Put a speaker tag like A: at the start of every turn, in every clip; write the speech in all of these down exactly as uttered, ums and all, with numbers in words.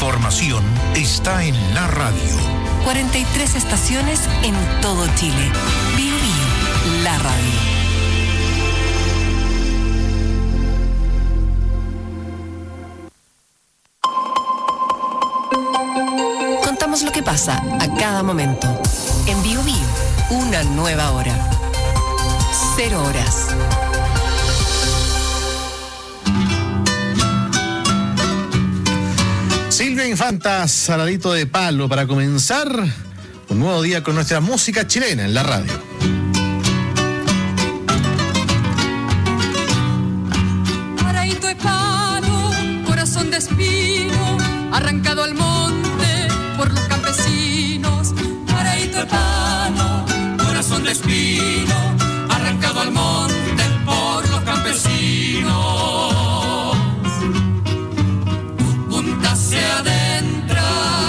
A: información está en la radio.
B: cuarenta y tres estaciones en todo Chile. Bio Bio, la radio. Contamos lo que pasa a cada momento. En Bio Bio, una nueva hora. Cero horas.
C: Silvia Infanta, Saladito de Palo, para comenzar un nuevo día con nuestra música chilena en la radio.
D: Paraíto de palo, corazón de espino, arrancado al monte por los campesinos. Paraíto de palo, corazón de espino, arrancado al monte por los campesinos. Se adentra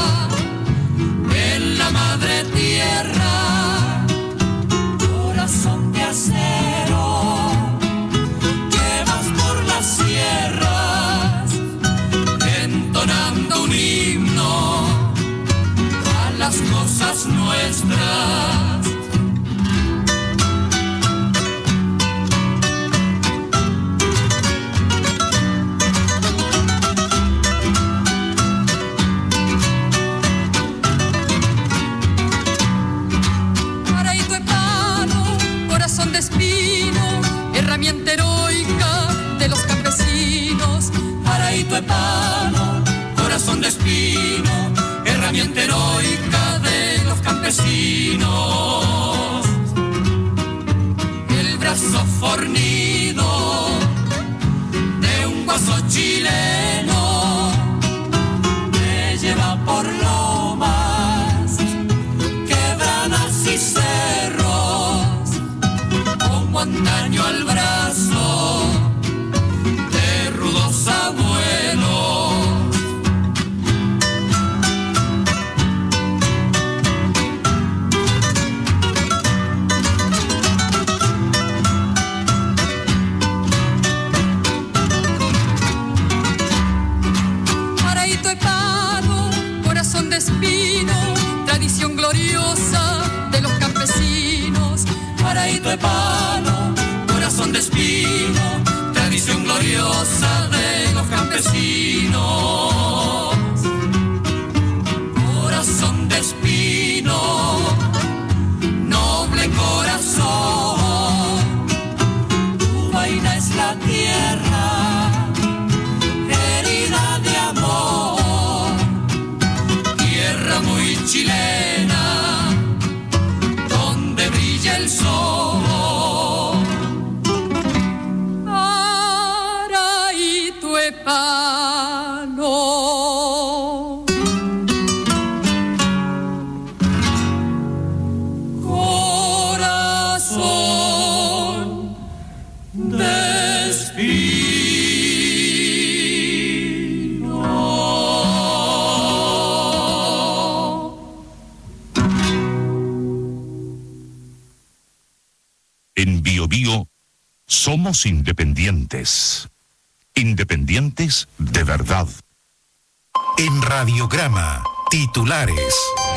D: en la madre tierra, corazón de acero, que vas por las sierras, entonando un himno a las cosas nuestras. De espino, herramienta heroica de los campesinos. Paraíto de palo, corazón de espino, herramienta heroica de los campesinos. El brazo fornido de un guaso chileno me lleva por lomas, quebradas y cerros, antaño al brazo de rudos abuelos. Paraíto de palo, corazón de espino, tradición gloriosa de los campesinos. Paraíto de palo, corazón de espino, tradición gloriosa de los campesinos. Corazón de espino, noble corazón, tu vaina es la tierra, herida de amor, tierra muy chilena, donde brilla el sol. Paraíto de palo, corazón de espino.
A: En Bio Bio somos independientes. Independientes de verdad. En Radiograma, titulares.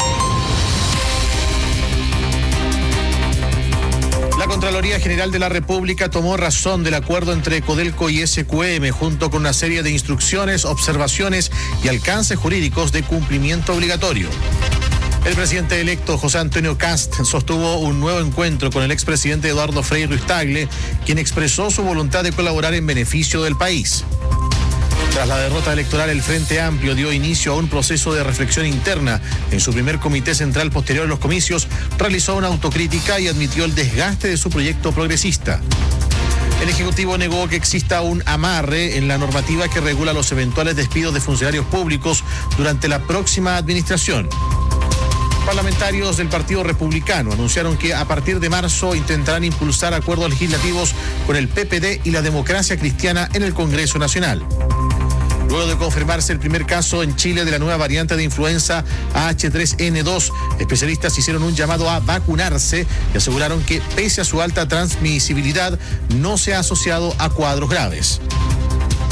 C: La Contraloría General de la República tomó razón del acuerdo entre Codelco y S Q M junto con una serie de instrucciones, observaciones y alcances jurídicos de cumplimiento obligatorio. El presidente electo José Antonio Kast sostuvo un nuevo encuentro con el expresidente Eduardo Frei Ruiz-Tagle, quien expresó su voluntad de colaborar en beneficio del país. Tras la derrota electoral, el Frente Amplio dio inicio a un proceso de reflexión interna. En su primer comité central posterior a los comicios, realizó una autocrítica y admitió el desgaste de su proyecto progresista. El Ejecutivo negó que exista un amarre en la normativa que regula los eventuales despidos de funcionarios públicos durante la próxima administración. Parlamentarios del Partido Republicano anunciaron que a partir de marzo intentarán impulsar acuerdos legislativos con el P P D y la Democracia Cristiana en el Congreso Nacional. Luego de confirmarse el primer caso en Chile de la nueva variante de influenza A H tres N dos, especialistas hicieron un llamado a vacunarse y aseguraron que, pese a su alta transmisibilidad, no se ha asociado a cuadros graves.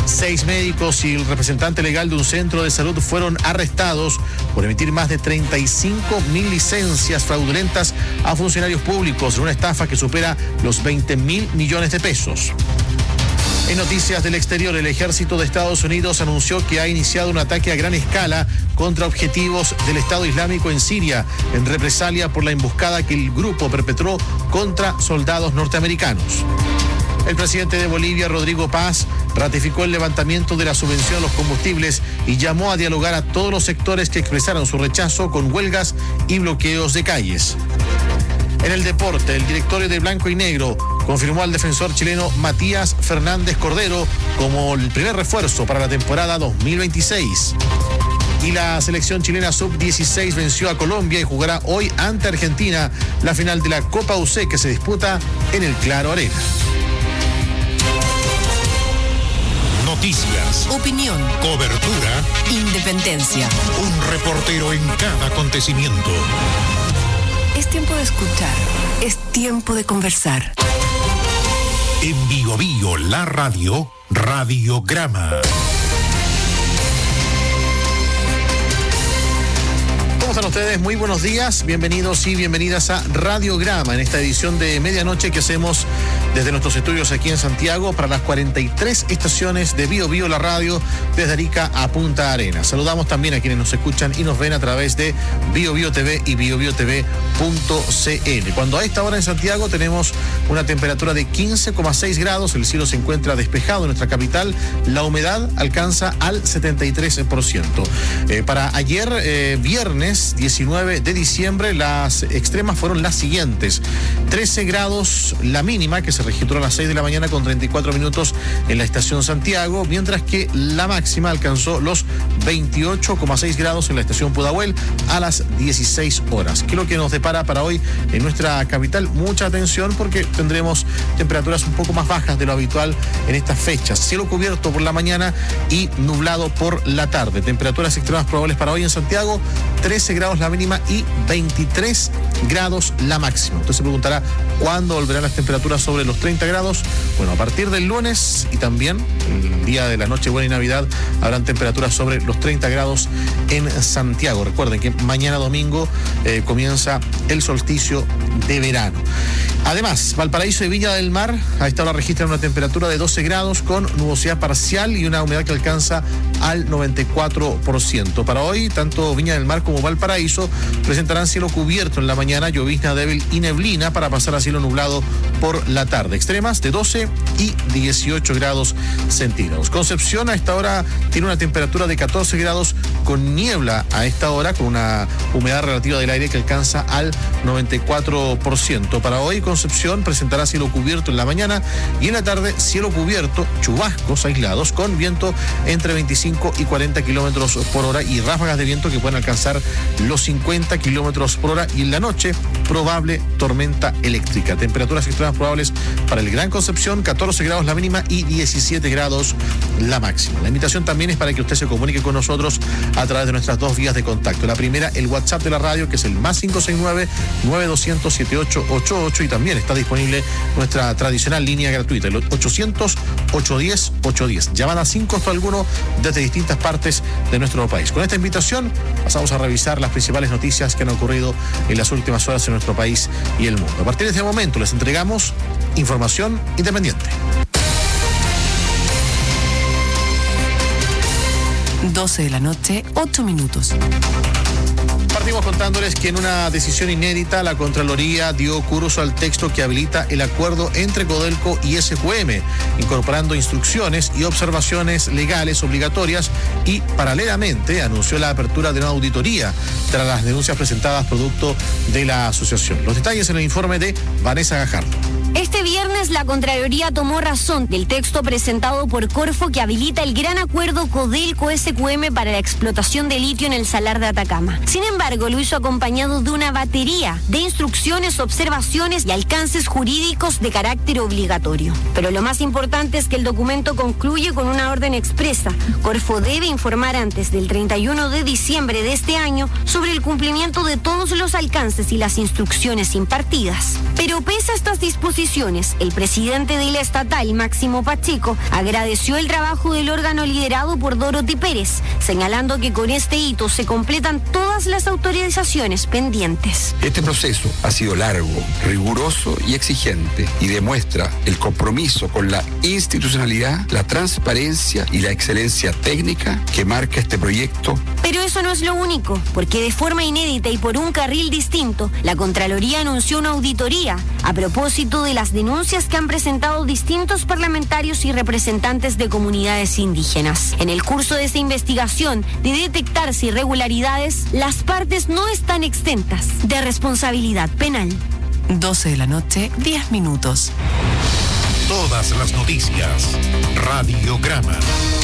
C: Seis médicos y el representante legal de un centro de salud fueron arrestados por emitir más de treinta y cinco mil licencias fraudulentas a funcionarios públicos en una estafa que supera los veinte mil millones de pesos. En noticias del exterior, el ejército de Estados Unidos anunció que ha iniciado un ataque a gran escala contra objetivos del Estado Islámico en Siria, en represalia por la emboscada que el grupo perpetró contra soldados norteamericanos. El presidente de Bolivia, Rodrigo Paz, ratificó el levantamiento de la subvención a los combustibles y llamó a dialogar a todos los sectores que expresaron su rechazo con huelgas y bloqueos de calles. En el deporte, el directorio de Blanco y Negro confirmó al defensor chileno Matías Fernández Cordero como el primer refuerzo para la temporada dos mil veintiséis. Y la selección chilena sub dieciséis venció a Colombia y jugará hoy ante Argentina la final de la Copa U C que se disputa en el Claro Arena.
A: Noticias,
B: Opinión,
A: cobertura,
B: independencia.
A: un reportero en cada acontecimiento.
B: Es tiempo de escuchar, es tiempo de conversar.
A: En Bio Bio, la radio, Radiograma.
C: ¿Cómo están ustedes? Muy buenos días, bienvenidos y bienvenidas a Radiograma en esta edición de medianoche que hacemos desde nuestros estudios aquí en Santiago para las cuarenta y tres estaciones de Bio Bio la radio desde Arica a Punta Arenas. Saludamos también a quienes nos escuchan y nos ven a través de Bio Bio T V y bio bio t v punto c l. Cuando a esta hora en Santiago tenemos una temperatura de quince coma seis grados, el cielo se encuentra despejado en nuestra capital, la humedad alcanza al setenta y tres por ciento. Eh, para ayer, eh, viernes diecinueve de diciembre, las extremas fueron las siguientes: trece grados la mínima, que se registró a las seis de la mañana con treinta y cuatro minutos en la estación Santiago, mientras que la máxima alcanzó los veintiocho coma seis grados en la estación Pudahuel a las dieciséis horas. ¿Qué es lo que nos depara para hoy en nuestra capital? Mucha atención porque tendremos temperaturas un poco más bajas de lo habitual en estas fechas. Cielo cubierto por la mañana y nublado por la tarde. Temperaturas extremas probables para hoy en Santiago: trece grados la mínima y veintitrés grados la máxima. Usted se preguntará cuándo volverán las temperaturas sobre los treinta grados. Bueno, a partir del lunes y también el día de la Nochebuena y Navidad habrán temperaturas sobre los treinta grados en Santiago. Recuerden que mañana domingo eh, comienza el solsticio de verano. Además, Valparaíso y Viña del Mar a esta hora registran una temperatura de doce grados con nubosidad parcial y una humedad que alcanza al noventa y cuatro por ciento. Para hoy, tanto Viña del Mar como Valparaíso presentarán cielo cubierto en la mañana, llovizna débil y neblina para pasar a cielo nublado por la tarde. Extremas de doce y dieciocho grados centígrados. Concepción a esta hora tiene una temperatura de catorce grados con niebla a esta hora, con una humedad relativa del aire que alcanza al noventa y cuatro por ciento. Para hoy, Concepción presentará cielo cubierto en la mañana y en la tarde cielo cubierto, chubascos aislados con viento entre veinticinco y cuarenta kilómetros por hora y ráfagas de viento que pueden alcanzar los cincuenta kilómetros por hora, y en la noche probable tormenta eléctrica. Temperaturas extremas probables para el Gran Concepción: catorce grados la mínima y diecisiete grados la máxima. La invitación también es para que usted se comunique con nosotros a través de nuestras dos vías de contacto. La primera, el WhatsApp de la radio, que es el más cinco seis nueve, nueve dos cero cero, siete ocho ocho ocho, y también está disponible nuestra tradicional línea gratuita, el ochocientos, ochocientos diez, ochocientos diez. Llamadas sin costo alguno desde distintas partes de nuestro país. Con esta invitación pasamos a revisar las principales noticias que han ocurrido en las últimas horas en nuestro país y el mundo. A partir de este momento les entregamos información independiente.
B: doce de la noche, ocho minutos.
C: Partimos contándoles que en una decisión inédita la Contraloría dio curso al texto que habilita el acuerdo entre Codelco y S Q M, incorporando instrucciones y observaciones legales obligatorias, y paralelamente anunció la apertura de una auditoría tras las denuncias presentadas producto de la asociación. Los detalles en el informe de Vanessa Gajardo.
E: Este viernes la Contraloría tomó razón del texto presentado por Corfo que habilita el gran acuerdo Codelco-S Q M para la explotación de litio en el Salar de Atacama. Sin embargo, lo hizo acompañado de una batería de instrucciones, observaciones y alcances jurídicos de carácter obligatorio. Pero lo más importante es que el documento concluye con una orden expresa. Corfo debe informar antes del treinta y uno de diciembre de este año sobre el cumplimiento de todos los alcances y las instrucciones impartidas. Pero pese a estas disposiciones, posiciones, el presidente de la estatal, Máximo Pacheco, agradeció el trabajo del órgano liderado por Dorothy Pérez, señalando que con este hito se completan todas las autorizaciones pendientes.
F: Este proceso ha sido largo, riguroso y exigente y demuestra el compromiso con la institucionalidad, la transparencia y la excelencia técnica que marca este proyecto.
E: Pero eso no es lo único, porque de forma inédita y por un carril distinto, la Contraloría anunció una auditoría a propósito de las denuncias que han presentado distintos parlamentarios y representantes de comunidades indígenas. En el curso de esta investigación de detectarse irregularidades, las partes no están exentas de responsabilidad penal.
B: doce de la noche, diez minutos.
A: Todas las noticias. Radiograma.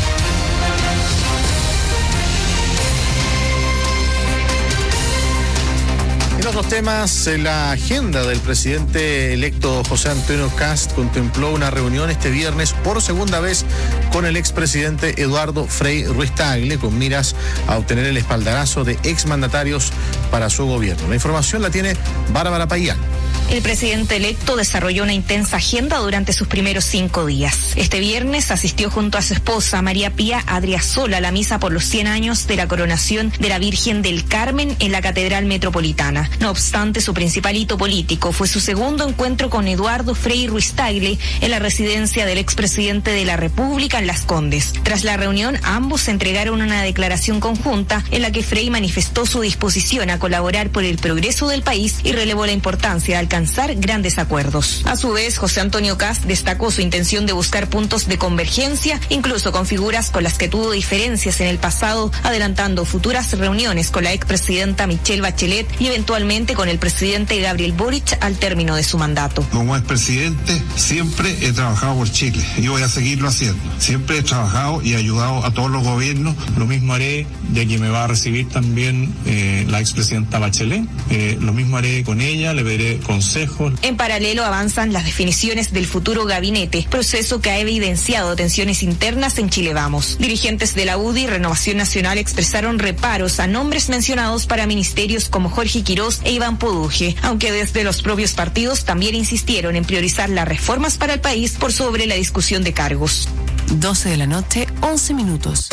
C: En otros temas, la agenda del presidente electo José Antonio Kast contempló una reunión este viernes por segunda vez con el expresidente Eduardo Frei Ruiz-Tagle, con miras a obtener el espaldarazo de exmandatarios para su gobierno. La información la tiene Bárbara Payán.
G: El presidente electo desarrolló una intensa agenda durante sus primeros cinco días. Este viernes asistió junto a su esposa, María Pía Adriasola, a la misa por los cien años de la coronación de la Virgen del Carmen en la Catedral Metropolitana. No obstante, su principal hito político fue su segundo encuentro con Eduardo Frei Ruiz-Tagle en la residencia del expresidente de la República en Las Condes. Tras la reunión, ambos entregaron una declaración conjunta en la que Frei manifestó su disposición a colaborar por el progreso del país y relevó la importancia de alcanzar grandes acuerdos. A su vez, José Antonio Kast destacó su intención de buscar puntos de convergencia, incluso con figuras con las que tuvo diferencias en el pasado, adelantando futuras reuniones con la expresidenta Michelle Bachelet y eventualmente con el presidente Gabriel Boric al término de su mandato.
H: Como expresidente, siempre he trabajado por Chile y voy a seguirlo haciendo. Siempre he trabajado y ayudado a todos los gobiernos. Lo mismo haré, ya que me va a recibir también eh, la expresidenta Bachelet. Eh, lo mismo haré con ella, le veré consejos.
G: En paralelo avanzan las definiciones del futuro gabinete, proceso que ha evidenciado tensiones internas en Chile Vamos. Dirigentes de la U D I y Renovación Nacional expresaron reparos a nombres mencionados para ministerios como Jorge Quirós e Iván Poduje, aunque desde los propios partidos también insistieron en priorizar las reformas para el país por sobre la discusión de cargos.
B: doce de la noche, once minutos.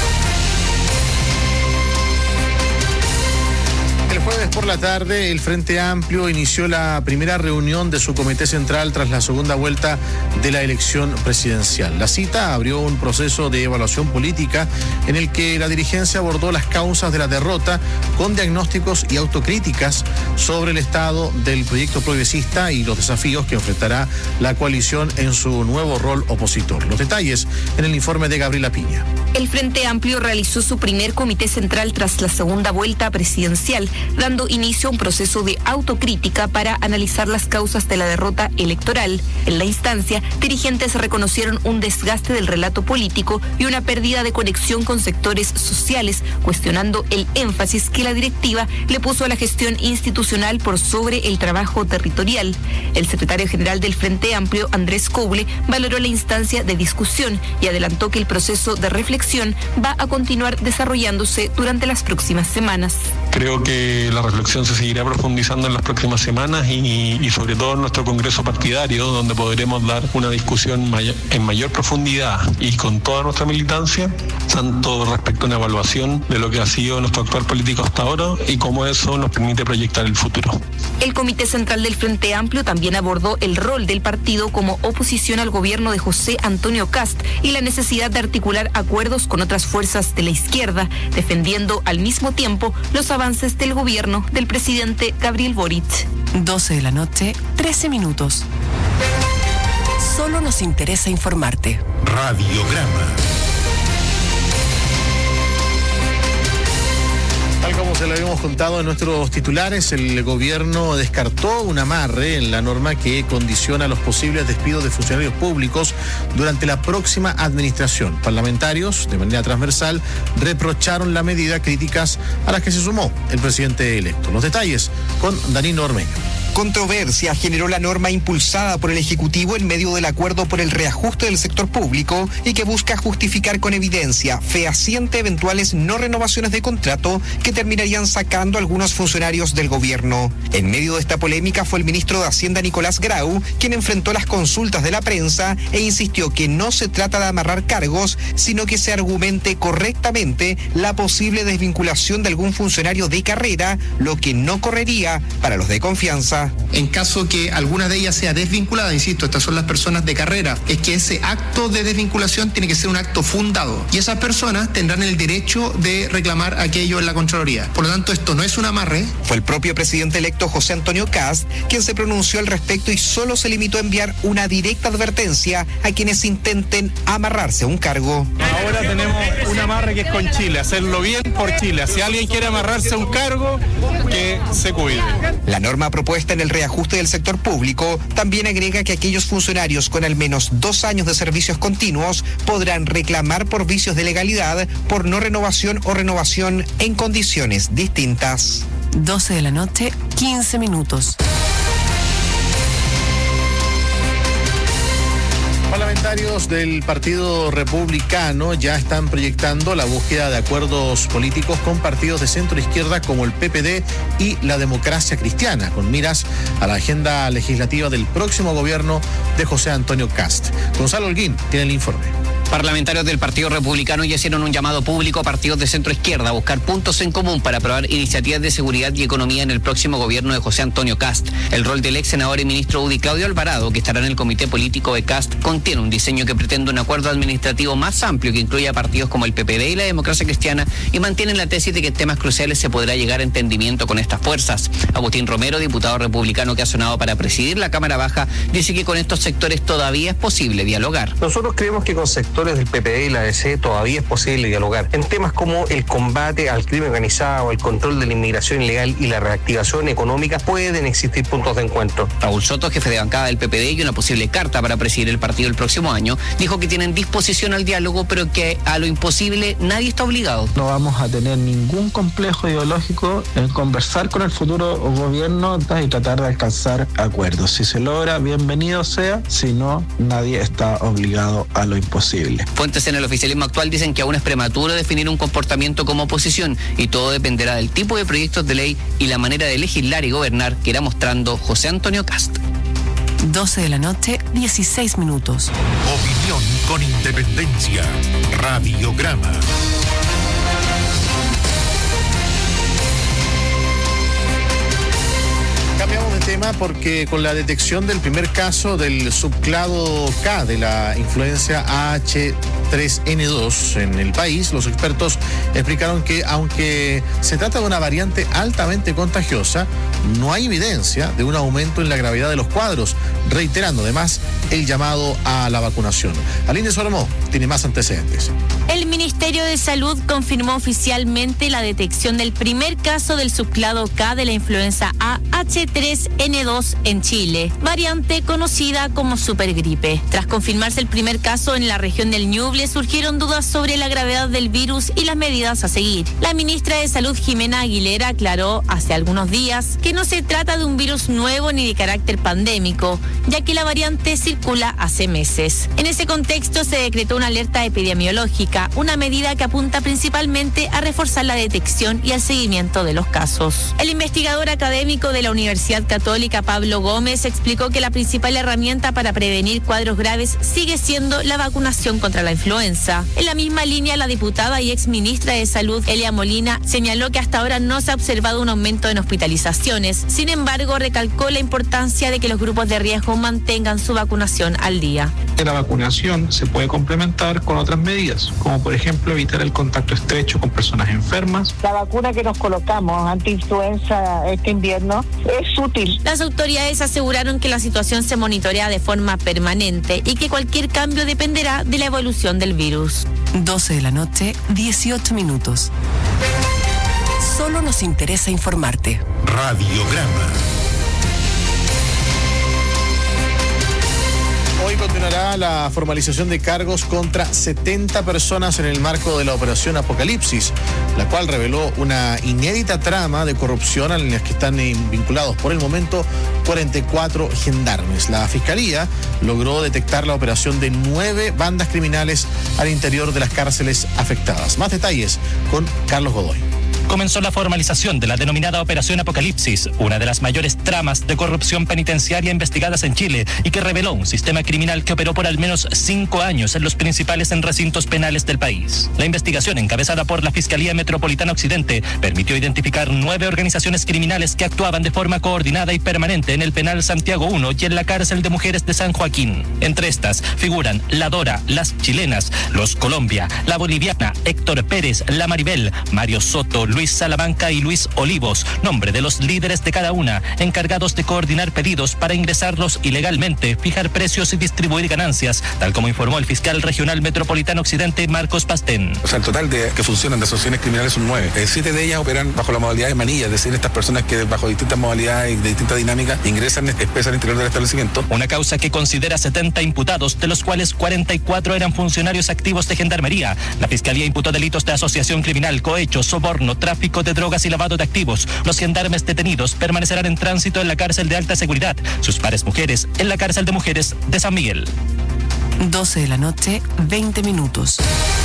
C: El jueves por la tarde, el Frente Amplio inició la primera reunión de su comité central tras la segunda vuelta de la elección presidencial. La cita abrió un proceso de evaluación política en el que la dirigencia abordó las causas de la derrota con diagnósticos y autocríticas sobre el estado del proyecto progresista y los desafíos que enfrentará la coalición en su nuevo rol opositor. Los detalles en el informe de Gabriela Piña.
G: El Frente Amplio realizó su primer comité central tras la segunda vuelta presidencial, dando inicio a un proceso de autocrítica para analizar las causas de la derrota electoral. En la instancia, dirigentes reconocieron un desgaste del relato político y una pérdida de conexión con sectores sociales, cuestionando el énfasis que la directiva le puso a la gestión institucional por sobre el trabajo territorial. El secretario general del Frente Amplio, Andrés Couble, valoró la instancia de discusión y adelantó que el proceso de reflexión va a continuar desarrollándose durante las próximas semanas.
I: Creo que la reflexión se seguirá profundizando en las próximas semanas y, y sobre todo en nuestro congreso partidario, donde podremos dar una discusión may- en mayor profundidad y con toda nuestra militancia, tanto respecto a una evaluación de lo que ha sido nuestro actual político hasta ahora y cómo eso nos permite proyectar el futuro.
G: El Comité Central del Frente Amplio también abordó el rol del partido como oposición al gobierno de José Antonio Kast y la necesidad de articular acuerdos con otras fuerzas de la izquierda, defendiendo al mismo tiempo los avances del gobierno del presidente Gabriel Boric.
B: doce de la noche, trece minutos. Solo nos interesa informarte.
A: Radiograma.
C: Tal como se lo habíamos contado en nuestros titulares, el gobierno descartó un amarre en la norma que condiciona los posibles despidos de funcionarios públicos durante la próxima administración. Parlamentarios, de manera transversal, reprocharon la medida, críticas a las que se sumó el presidente electo. Los detalles con Danilo Ormeño.
J: Controversia generó la norma impulsada por el Ejecutivo en medio del acuerdo por el reajuste del sector público y que busca justificar con evidencia fehaciente eventuales no renovaciones de contrato que terminarían sacando a algunos funcionarios del gobierno. En medio de esta polémica fue el ministro de Hacienda Nicolás Grau quien enfrentó las consultas de la prensa e insistió que no se trata de amarrar cargos, sino que se argumente correctamente la posible desvinculación de algún funcionario de carrera, lo que no correría para los de confianza.
K: En caso que alguna de ellas sea desvinculada, insisto, estas son las personas de carrera, es que ese acto de desvinculación tiene que ser un acto fundado y esas personas tendrán el derecho de reclamar aquello en la Contraloría. Por lo tanto, esto no es un amarre.
J: Fue el propio presidente electo José Antonio Kast quien se pronunció al respecto y solo se limitó a enviar una directa advertencia a quienes intenten amarrarse a un cargo.
L: Ahora tenemos un amarre que es con Chile, hacerlo bien por Chile. Si alguien quiere amarrarse a un cargo, que se cuide.
J: La norma propuesta en el reajuste del sector público también agrega que aquellos funcionarios con al menos dos años de servicios continuos podrán reclamar por vicios de legalidad, por no renovación o renovación en condiciones distintas.
B: doce de la noche, quince minutos.
C: Parlamentarios del Partido Republicano ya están proyectando la búsqueda de acuerdos políticos con partidos de centro izquierda como el P P D y la Democracia Cristiana, con miras a la agenda legislativa del próximo gobierno de José Antonio Kast. Gonzalo Holguín tiene el informe.
M: Parlamentarios del Partido Republicano ya hicieron un llamado público a partidos de centro izquierda a buscar puntos en común para aprobar iniciativas de seguridad y economía en el próximo gobierno de José Antonio Kast. El rol del ex senador y ministro UDI Claudio Alvarado, que estará en el comité político de Kast, contiene un diseño que pretende un acuerdo administrativo más amplio que incluya partidos como el P P D y la Democracia Cristiana y mantiene la tesis de que en temas cruciales se podrá llegar a entendimiento con estas fuerzas. Agustín Romero, diputado republicano que ha sonado para presidir la Cámara Baja, dice que con estos sectores todavía es posible dialogar.
N: Nosotros creemos que con sectores del P P D y la D C todavía es posible dialogar en temas como el combate al crimen organizado, el control de la inmigración ilegal y la reactivación económica. Pueden existir puntos de encuentro.
M: Raúl Soto, jefe de bancada del P P D y una posible carta para presidir el partido el próximo año, dijo que tienen disposición al diálogo, pero que a lo imposible nadie está obligado.
O: No vamos a tener ningún complejo ideológico en conversar con el futuro gobierno y tratar de alcanzar acuerdos. Si se logra, bienvenido sea; si no, nadie está obligado a lo imposible.
M: Fuentes en el oficialismo actual dicen que aún es prematuro definir un comportamiento como oposición y todo dependerá del tipo de proyectos de ley y la manera de legislar y gobernar que irá mostrando José Antonio Kast.
B: doce de la noche, dieciséis minutos.
A: Opinión con independencia. Radiograma.
C: Cambiamos de tema porque con la detección del primer caso del subclado K de la influencia H tres N dos en el país, los expertos explicaron que aunque se trata de una variante altamente contagiosa, no hay evidencia de un aumento en la gravedad de los cuadros, reiterando además el llamado a la vacunación. Aline Sormó tiene más antecedentes.
P: El Ministerio de Salud confirmó oficialmente la detección del primer caso del subclado K de la influenza A H tres N dos en Chile, variante conocida como supergripe. Tras confirmarse el primer caso en la región del Ñuble, surgieron dudas sobre la gravedad del virus y las medidas a seguir. La ministra de Salud, Jimena Aguilera, aclaró hace algunos días que no se trata de un virus nuevo ni de carácter pandémico, ya que la variante circula hace meses. En ese contexto se decretó una alerta epidemiológica, una medida que apunta principalmente a reforzar la detección y el seguimiento de los casos. El investigador académico de la Universidad Católica, Pablo Gómez, explicó que la principal herramienta para prevenir cuadros graves sigue siendo la vacunación contra la influenza. En la misma línea, la diputada y exministra de Salud, Elia Molina, señaló que hasta ahora no se ha observado un aumento en hospitalizaciones. Sin embargo, recalcó la importancia de que los grupos de riesgo mantengan su vacunación al día.
O: La vacunación se puede complementar con otras medidas, como por ejemplo evitar el contacto estrecho con personas enfermas.
Q: La vacuna que nos colocamos anti-influenza este invierno es útil.
P: Las autoridades aseguraron que la situación se monitorea de forma permanente y que cualquier cambio dependerá de la evolución del virus.
B: doce de la noche, dieciocho minutos. Solo nos interesa informarte.
A: Radiograma.
C: Hoy continuará la formalización de cargos contra setenta personas en el marco de la operación Apocalipsis, la cual reveló una inédita trama de corrupción en la que están vinculados por el momento cuarenta y cuatro gendarmes. La Fiscalía logró detectar la operación de nueve bandas criminales al interior de las cárceles afectadas. Más detalles con Carlos Godoy.
R: Comenzó la formalización de la denominada Operación Apocalipsis, una de las mayores tramas de corrupción penitenciaria investigadas en Chile y que reveló un sistema criminal que operó por al menos cinco años en los principales recintos penales del país. La investigación, encabezada por la Fiscalía Metropolitana Occidente, permitió identificar nueve organizaciones criminales que actuaban de forma coordinada y permanente en el penal Santiago uno y en la cárcel de mujeres de San Joaquín. Entre estas figuran la Dora, las chilenas, los Colombia, la boliviana, Héctor Pérez, la Maribel, Mario Soto, Luis Salamanca y Luis Olivos, nombre de los líderes de cada una, encargados de coordinar pedidos para ingresarlos ilegalmente, fijar precios y distribuir ganancias, tal como informó el fiscal regional metropolitano Occidente, Marcos Pastén.
S: O sea, el total de que funcionan de asociaciones criminales son nueve. Eh, siete de ellas operan bajo la modalidad de manilla, es decir, estas personas que bajo distintas modalidades y de distintas dinámicas ingresan especies al interior del establecimiento.
R: Una causa que considera setenta imputados, de los cuales cuarenta y cuatro eran funcionarios activos de gendarmería. La Fiscalía imputó delitos de asociación criminal, cohecho, soborno, tráfico de drogas y lavado de activos. Los gendarmes detenidos permanecerán en tránsito en la cárcel de alta seguridad, sus pares mujeres en la cárcel de mujeres de San Miguel.
B: doce de la noche, veinte minutos.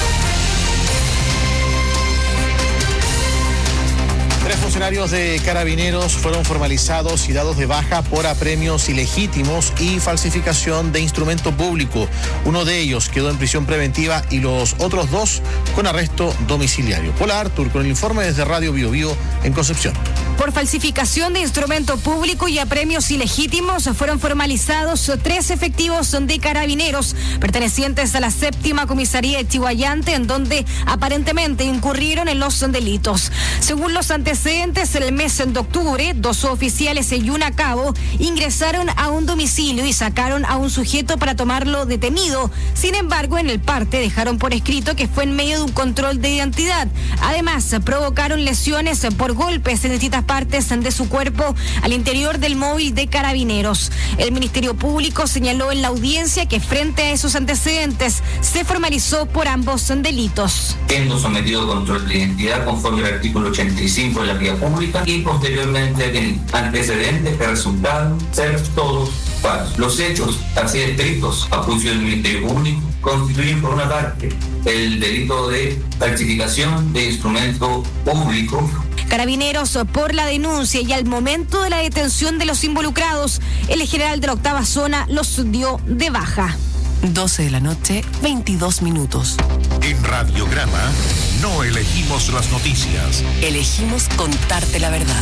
C: Tres funcionarios de Carabineros fueron formalizados y dados de baja por apremios ilegítimos y falsificación de instrumento público. Uno de ellos quedó en prisión preventiva y los otros dos con arresto domiciliario. Hola Artur, con el informe desde Radio Bio Bio en Concepción.
T: Por falsificación de instrumento público y apremios ilegítimos fueron formalizados tres efectivos de Carabineros pertenecientes a la séptima comisaría de Chihuayante, en donde aparentemente incurrieron en los delitos. Según los antecedentes, en el mes de octubre, dos oficiales y un a cabo ingresaron a un domicilio y sacaron a un sujeto para tomarlo detenido. Sin embargo, en el parte dejaron por escrito que fue en medio de un control de identidad. Además, provocaron lesiones por golpes en distintas partes de su cuerpo al interior del móvil de Carabineros. El Ministerio Público señaló en la audiencia que frente a esos antecedentes se formalizó por ambos delitos.
U: Siendo sometido a control de identidad conforme al artículo ochenta y cinco de la vía pública y posteriormente en antecedentes que resultaron ser todos falsos. Los hechos así descritos a juicio del Ministerio Público constituyen por una parte el delito de falsificación de instrumento público.
T: Carabineros, por la denuncia y al momento de la detención de los involucrados, el general de la octava zona los dio de baja.
B: doce de la noche, veintidós minutos.
A: En Radiograma no elegimos las noticias.
B: Elegimos contarte la verdad.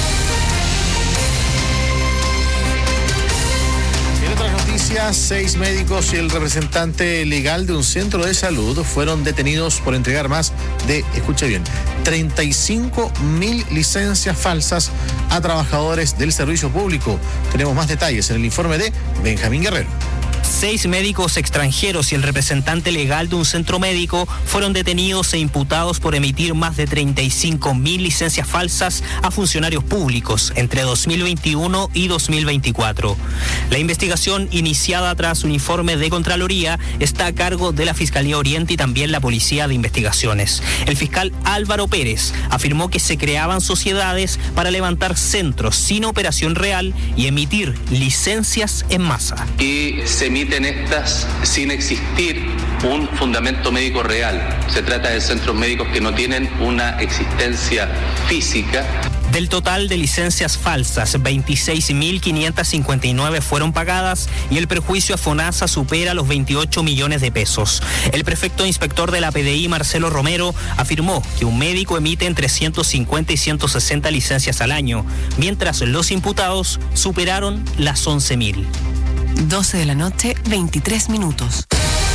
C: En otras noticias, seis médicos y el representante legal de un centro de salud fueron detenidos por entregar más de, escuche bien, treinta y cinco mil licencias falsas a trabajadores del servicio público. Tenemos más detalles en el informe de Benjamín Guerrero.
V: Seis médicos extranjeros y el representante legal de un centro médico fueron detenidos e imputados por emitir más de treinta y cinco mil licencias falsas a funcionarios públicos entre dos mil veintiuno y dos mil veinticuatro. La investigación, iniciada tras un informe de Contraloría, está a cargo de la Fiscalía Oriente y también la Policía de Investigaciones. El fiscal Álvaro Pérez afirmó que se creaban sociedades para levantar centros sin operación real y emitir licencias en masa.
W: Y se emiten estas sin existir un fundamento médico real. Se trata de centros médicos que no tienen una existencia física.
V: Del total de licencias falsas, veintiséis mil quinientas cincuenta y nueve fueron pagadas y el perjuicio a FONASA supera los veintiocho millones de pesos. El prefecto inspector de la P D I, Marcelo Romero, afirmó que un médico emite entre ciento cincuenta y ciento sesenta licencias al año, mientras los imputados superaron las once mil.
B: doce de la noche, veintitrés minutos.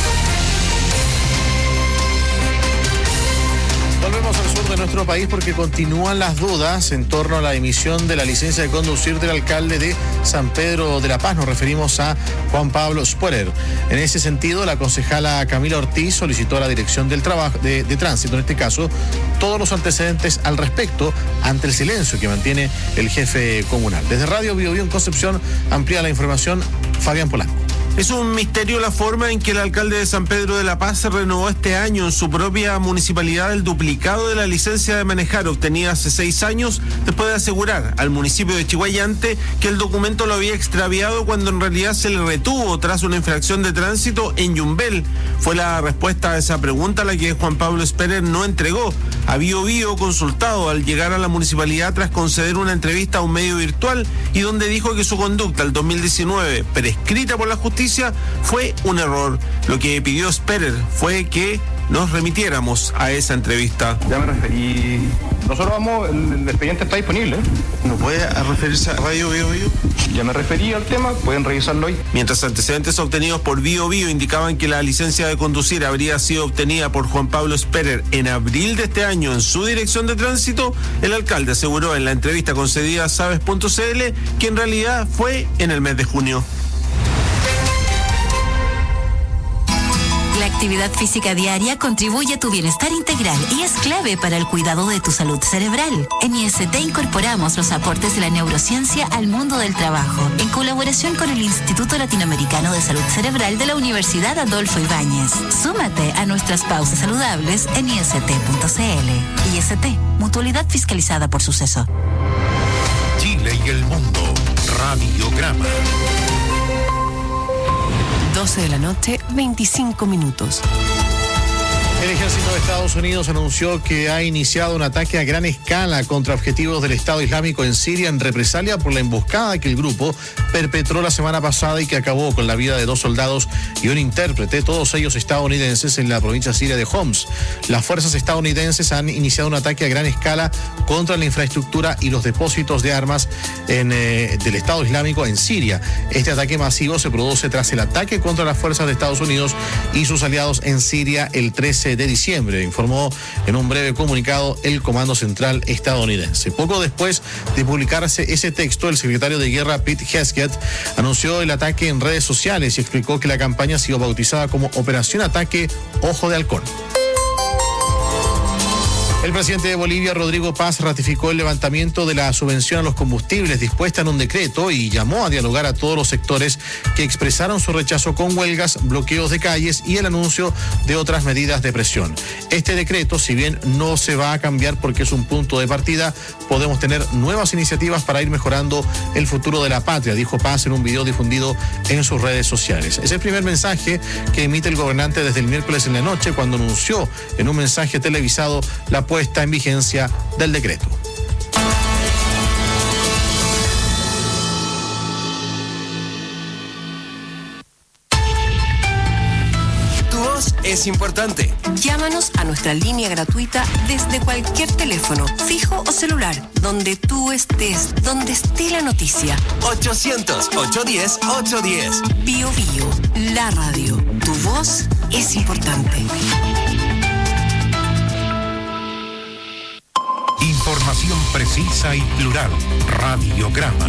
C: Volvemos al sur de nuestro país porque continúan las dudas en torno a la emisión de la licencia de conducir del alcalde de San Pedro de la Paz. Nos referimos a Juan Pablo Sporer. En ese sentido, la concejala Camila Ortiz solicitó a la Dirección del Trabajo de, de Tránsito, en este caso, todos los antecedentes al respecto ante el silencio que mantiene el jefe comunal. Desde Radio Bio Bio en Concepción amplía la información Fabián Polanco.
D: Es un misterio la forma en que el alcalde de San Pedro de la Paz renovó este año en su propia municipalidad el duplicado de la licencia de manejar obtenida hace seis años, después de asegurar al municipio de Chiguayante que el documento lo había extraviado cuando en realidad se le retuvo tras una infracción de tránsito en Yumbel. Fue la respuesta a esa pregunta la que Juan Pablo Sperer no entregó. A Bio Bio, consultado al llegar a la municipalidad tras conceder una entrevista a un medio virtual y donde dijo que su conducta el dos mil diecinueve, prescrita por la justicia, fue un error. Lo que pidió Sperer fue que nos remitiéramos a esa entrevista.
E: Ya me referí. Nosotros vamos, el, el expediente está disponible.
D: ¿No puede referirse a Radio Bio Bio?
E: Ya me referí al tema, pueden revisarlo hoy.
D: Mientras antecedentes obtenidos por Bio Bio indicaban que la licencia de conducir habría sido obtenida por Juan Pablo Sperer en abril de este año en su dirección de tránsito, el alcalde aseguró en la entrevista concedida a sabes punto c l que en realidad fue en el mes de junio.
F: La actividad física diaria contribuye a tu bienestar integral y es clave para el cuidado de tu salud cerebral. En I S T incorporamos los aportes de la neurociencia al mundo del trabajo, en colaboración con el Instituto Latinoamericano de Salud Cerebral de la Universidad Adolfo Ibáñez. Súmate a nuestras pausas saludables en I S T punto c l. I S T, mutualidad fiscalizada por Suceso.
A: Chile y el mundo. Radiograma.
B: doce de la noche, veinticinco minutos.
C: El ejército de Estados Unidos anunció que ha iniciado un ataque a gran escala contra objetivos del Estado Islámico en Siria en represalia por la emboscada que el grupo perpetró la semana pasada y que acabó con la vida de dos soldados y un intérprete, todos ellos estadounidenses, en la provincia siria de Homs. Las fuerzas estadounidenses han iniciado un ataque a gran escala contra la infraestructura y los depósitos de armas en, eh, del Estado Islámico en Siria. Este ataque masivo se produce tras el ataque contra las fuerzas de Estados Unidos y sus aliados en Siria el trece de diciembre, informó en un breve comunicado el Comando Central estadounidense. Poco después de publicarse ese texto, el secretario de Guerra Pete Hegseth anunció el ataque en redes sociales y explicó que la campaña ha sido bautizada como Operación Ataque Ojo de Halcón. El presidente de Bolivia, Rodrigo Paz, ratificó el levantamiento de la subvención a los combustibles dispuesta en un decreto y llamó a dialogar a todos los sectores que expresaron su rechazo con huelgas, bloqueos de calles y el anuncio de otras medidas de presión. Este decreto, si bien no se va a cambiar porque es un punto de partida, podemos tener nuevas iniciativas para ir mejorando el futuro de la patria, dijo Paz en un video difundido en sus redes sociales. Es el primer mensaje que emite el gobernante desde el miércoles en la noche, cuando anunció en un mensaje televisado la puesta en vigencia del decreto.
B: Tu voz es importante. Llámanos a nuestra línea gratuita desde cualquier teléfono, fijo o celular, donde tú estés, donde esté la noticia. ochocientos, ochocientos diez, ochocientos diez. Bio Bio, la radio. Tu voz es importante.
A: Información precisa y plural. Radiograma.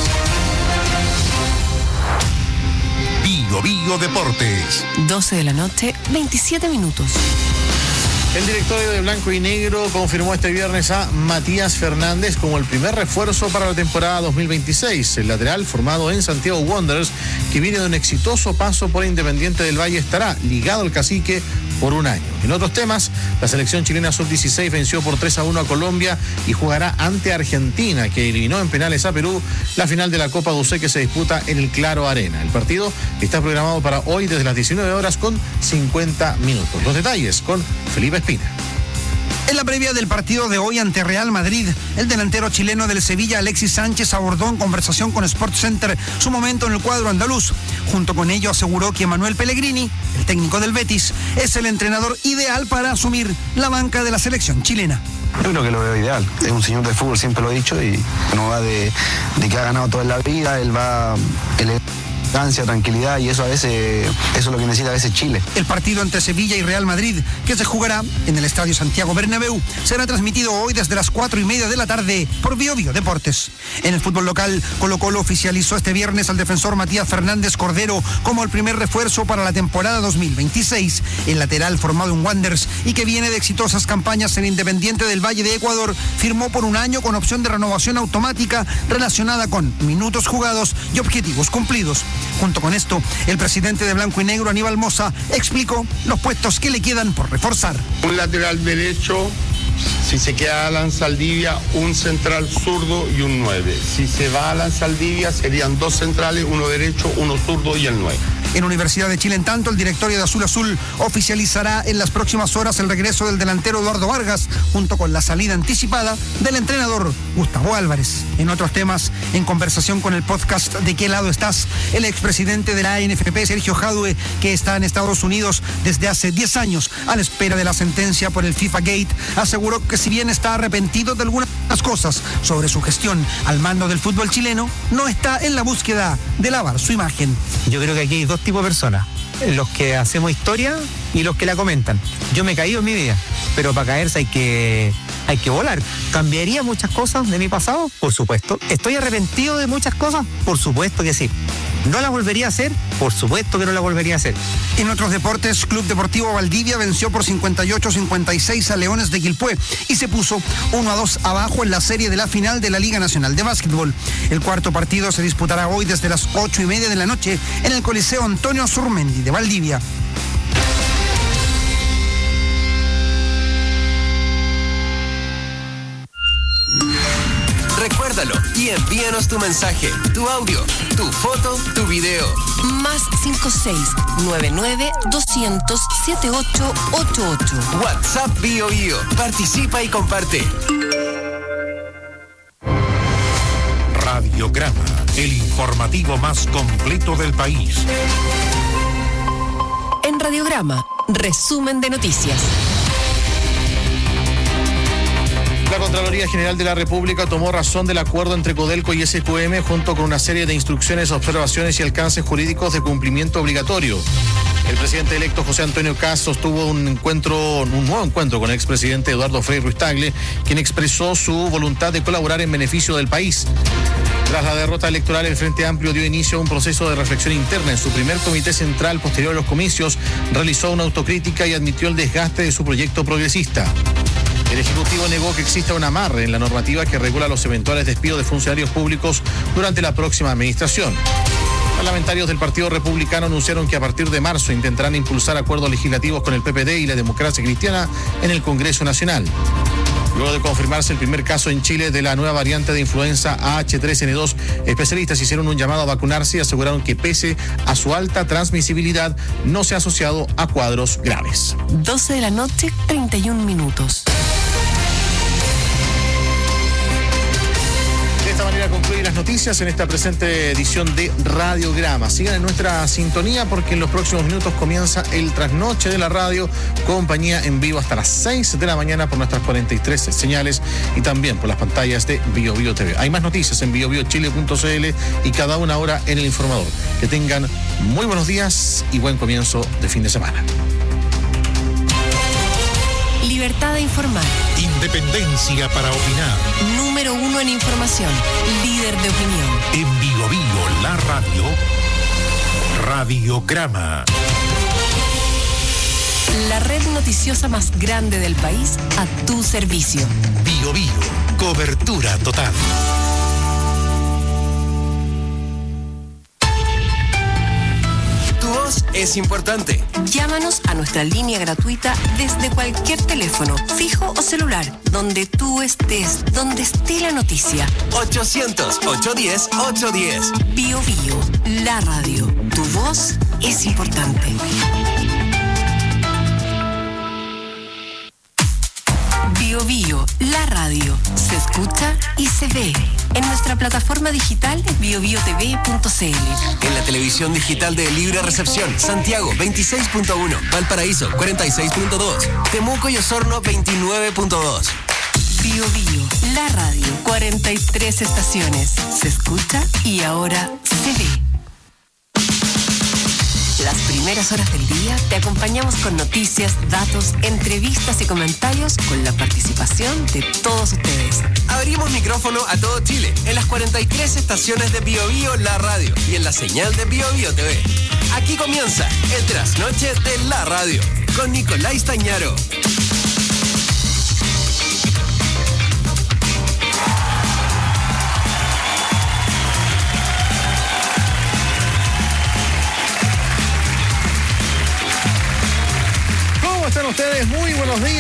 A: Bio Bio Deportes.
B: doce de la noche, veintisiete minutos.
C: El directorio de Blanco y Negro confirmó este viernes a Matías Fernández como el primer refuerzo para la temporada dos mil veintiséis. El lateral, formado en Santiago Wanderers, que viene de un exitoso paso por Independiente del Valle, estará ligado al cacique por un año. En otros temas, la selección chilena sub dieciséis venció por tres a uno a Colombia y jugará ante Argentina, que eliminó en penales a Perú, la final de la Copa D U C E que se disputa en el Claro Arena. El partido está programado para hoy desde las diecinueve horas con cincuenta minutos. Los detalles con Felipe Espina.
X: En la previa del partido de hoy ante Real Madrid, el delantero chileno del Sevilla, Alexis Sánchez, abordó en conversación con SportsCenter su momento en el cuadro andaluz. Junto con ello aseguró que Manuel Pellegrini, el técnico del Betis, es el entrenador ideal para asumir la banca de la selección chilena.
Y: Yo creo que lo veo ideal. Es un señor de fútbol, siempre lo he dicho, y no va de, de que ha ganado toda la vida, él va... Él es... tranquilidad, y eso a veces, eso es lo que necesita a veces Chile.
X: El partido entre Sevilla y Real Madrid, que se jugará en el Estadio Santiago Bernabéu, será transmitido hoy desde las cuatro y media de la tarde por Bio Bio Deportes. En el fútbol local, Colo Colo oficializó este viernes al defensor Matías Fernández Cordero como el primer refuerzo para la temporada dos mil veintiséis. El lateral, formado en Wanderers y que viene de exitosas campañas en Independiente del Valle de Ecuador, firmó por un año con opción de renovación automática relacionada con minutos jugados y objetivos cumplidos. Junto con esto, el presidente de Blanco y Negro, Aníbal Mosa, explicó los puestos que le quedan por reforzar.
G: Un lateral derecho, si se queda Alan Saldivia, un central zurdo y un nueve. Si se va Alan Saldivia, serían dos centrales, uno derecho, uno zurdo y el nueve.
X: En Universidad de Chile, en tanto, el directorio de Azul Azul oficializará en las próximas horas el regreso del delantero Eduardo Vargas, junto con la salida anticipada del entrenador Gustavo Álvarez. En otros temas, en conversación con el podcast ¿De qué lado estás?, el expresidente de la A N F P, Sergio Jadue, que está en Estados Unidos desde hace diez años a la espera de la sentencia por el FIFA Gate, aseguró que si bien está arrepentido de algunas cosas sobre su gestión al mando del fútbol chileno, no está en la búsqueda de lavar su imagen.
H: Yo creo que aquí hay dos tipos de personas, los que hacemos historia y los que la comentan. Yo me he caído en mi vida, pero para caerse hay que, hay que volar. ¿Cambiaría muchas cosas de mi pasado? Por supuesto. ¿Estoy arrepentido de muchas cosas? Por supuesto que sí. ¿No la volvería a hacer? Por supuesto que no la volvería a hacer.
X: En otros deportes, Club Deportivo Valdivia venció por cincuenta y ocho a cincuenta y seis a Leones de Quilpué y se puso uno a dos abajo en la serie de la final de la Liga Nacional de Básquetbol. El cuarto partido se disputará hoy desde las ocho y media de la noche en el Coliseo Antonio Azurmendi de Valdivia.
B: Recuérdalo y envíanos tu mensaje, tu audio, tu foto, tu video. Más cinco seis nueve nueve doscientos setenta y ocho ochenta y ocho. WhatsApp Bio Bio. Participa y comparte.
A: Radiograma, el informativo más completo del país.
B: En Radiograma, resumen de noticias.
C: La Contraloría General de la República tomó razón del acuerdo entre Codelco y S Q M junto con una serie de instrucciones, observaciones y alcances jurídicos de cumplimiento obligatorio. El presidente electo José Antonio Kast sostuvo un encuentro, un nuevo encuentro con el expresidente Eduardo Frei Ruiz-Tagle, quien expresó su voluntad de colaborar en beneficio del país. Tras la derrota electoral, el Frente Amplio dio inicio a un proceso de reflexión interna. En su primer comité central posterior a los comicios, realizó una autocrítica y admitió el desgaste de su proyecto progresista. El Ejecutivo negó que exista un amarre en la normativa que regula los eventuales despidos de funcionarios públicos durante la próxima administración. Parlamentarios del Partido Republicano anunciaron que a partir de marzo intentarán impulsar acuerdos legislativos con el P P D y la Democracia Cristiana en el Congreso Nacional. Luego de confirmarse el primer caso en Chile de la nueva variante de influenza A H tres N dos, especialistas hicieron un llamado a vacunarse y aseguraron que pese a su alta transmisibilidad, no se ha asociado a cuadros graves.
B: doce de la noche, treinta y un minutos.
C: De esta manera concluyen las noticias en esta presente edición de Radiograma. Sigan en nuestra sintonía porque en los próximos minutos comienza el trasnoche de la radio, compañía en vivo hasta las seis de la mañana por nuestras cuarenta y tres señales y también por las pantallas de Bio Bio T V. Hay más noticias en bio bio chile punto c l y cada una hora en El Informador. Que tengan muy buenos días y buen comienzo de fin de semana.
B: Libertad de informar.
A: Independencia para opinar.
B: Número uno en información. Líder de opinión.
A: En Bio Bio, la radio. Radiograma.
B: La red noticiosa más grande del país a tu servicio.
A: Bio Bio, cobertura total.
B: Es importante. Llámanos a nuestra línea gratuita desde cualquier teléfono, fijo o celular, donde tú estés, donde esté la noticia. ochocientos, ochocientos diez, ochocientos diez. Bio Bio, la radio. Tu voz es importante. Bio Bio, la radio. Se escucha y se ve. En nuestra plataforma digital bio bio t v punto c l. En la televisión digital de Libre Recepción, Santiago veintiséis punto uno, Valparaíso cuarenta y seis punto dos, Temuco y Osorno veintinueve punto dos. Bio Bio, la radio. cuarenta y tres estaciones. Se escucha y ahora se ve. Las primeras horas del día te acompañamos con noticias, datos, entrevistas y comentarios con la participación de todos ustedes. Abrimos micrófono a todo Chile en las cuarenta y tres estaciones de Bio Bio, la radio y en la señal de Bio Bio T V. Aquí comienza el trasnoche de la radio con Nicolás Tañaro.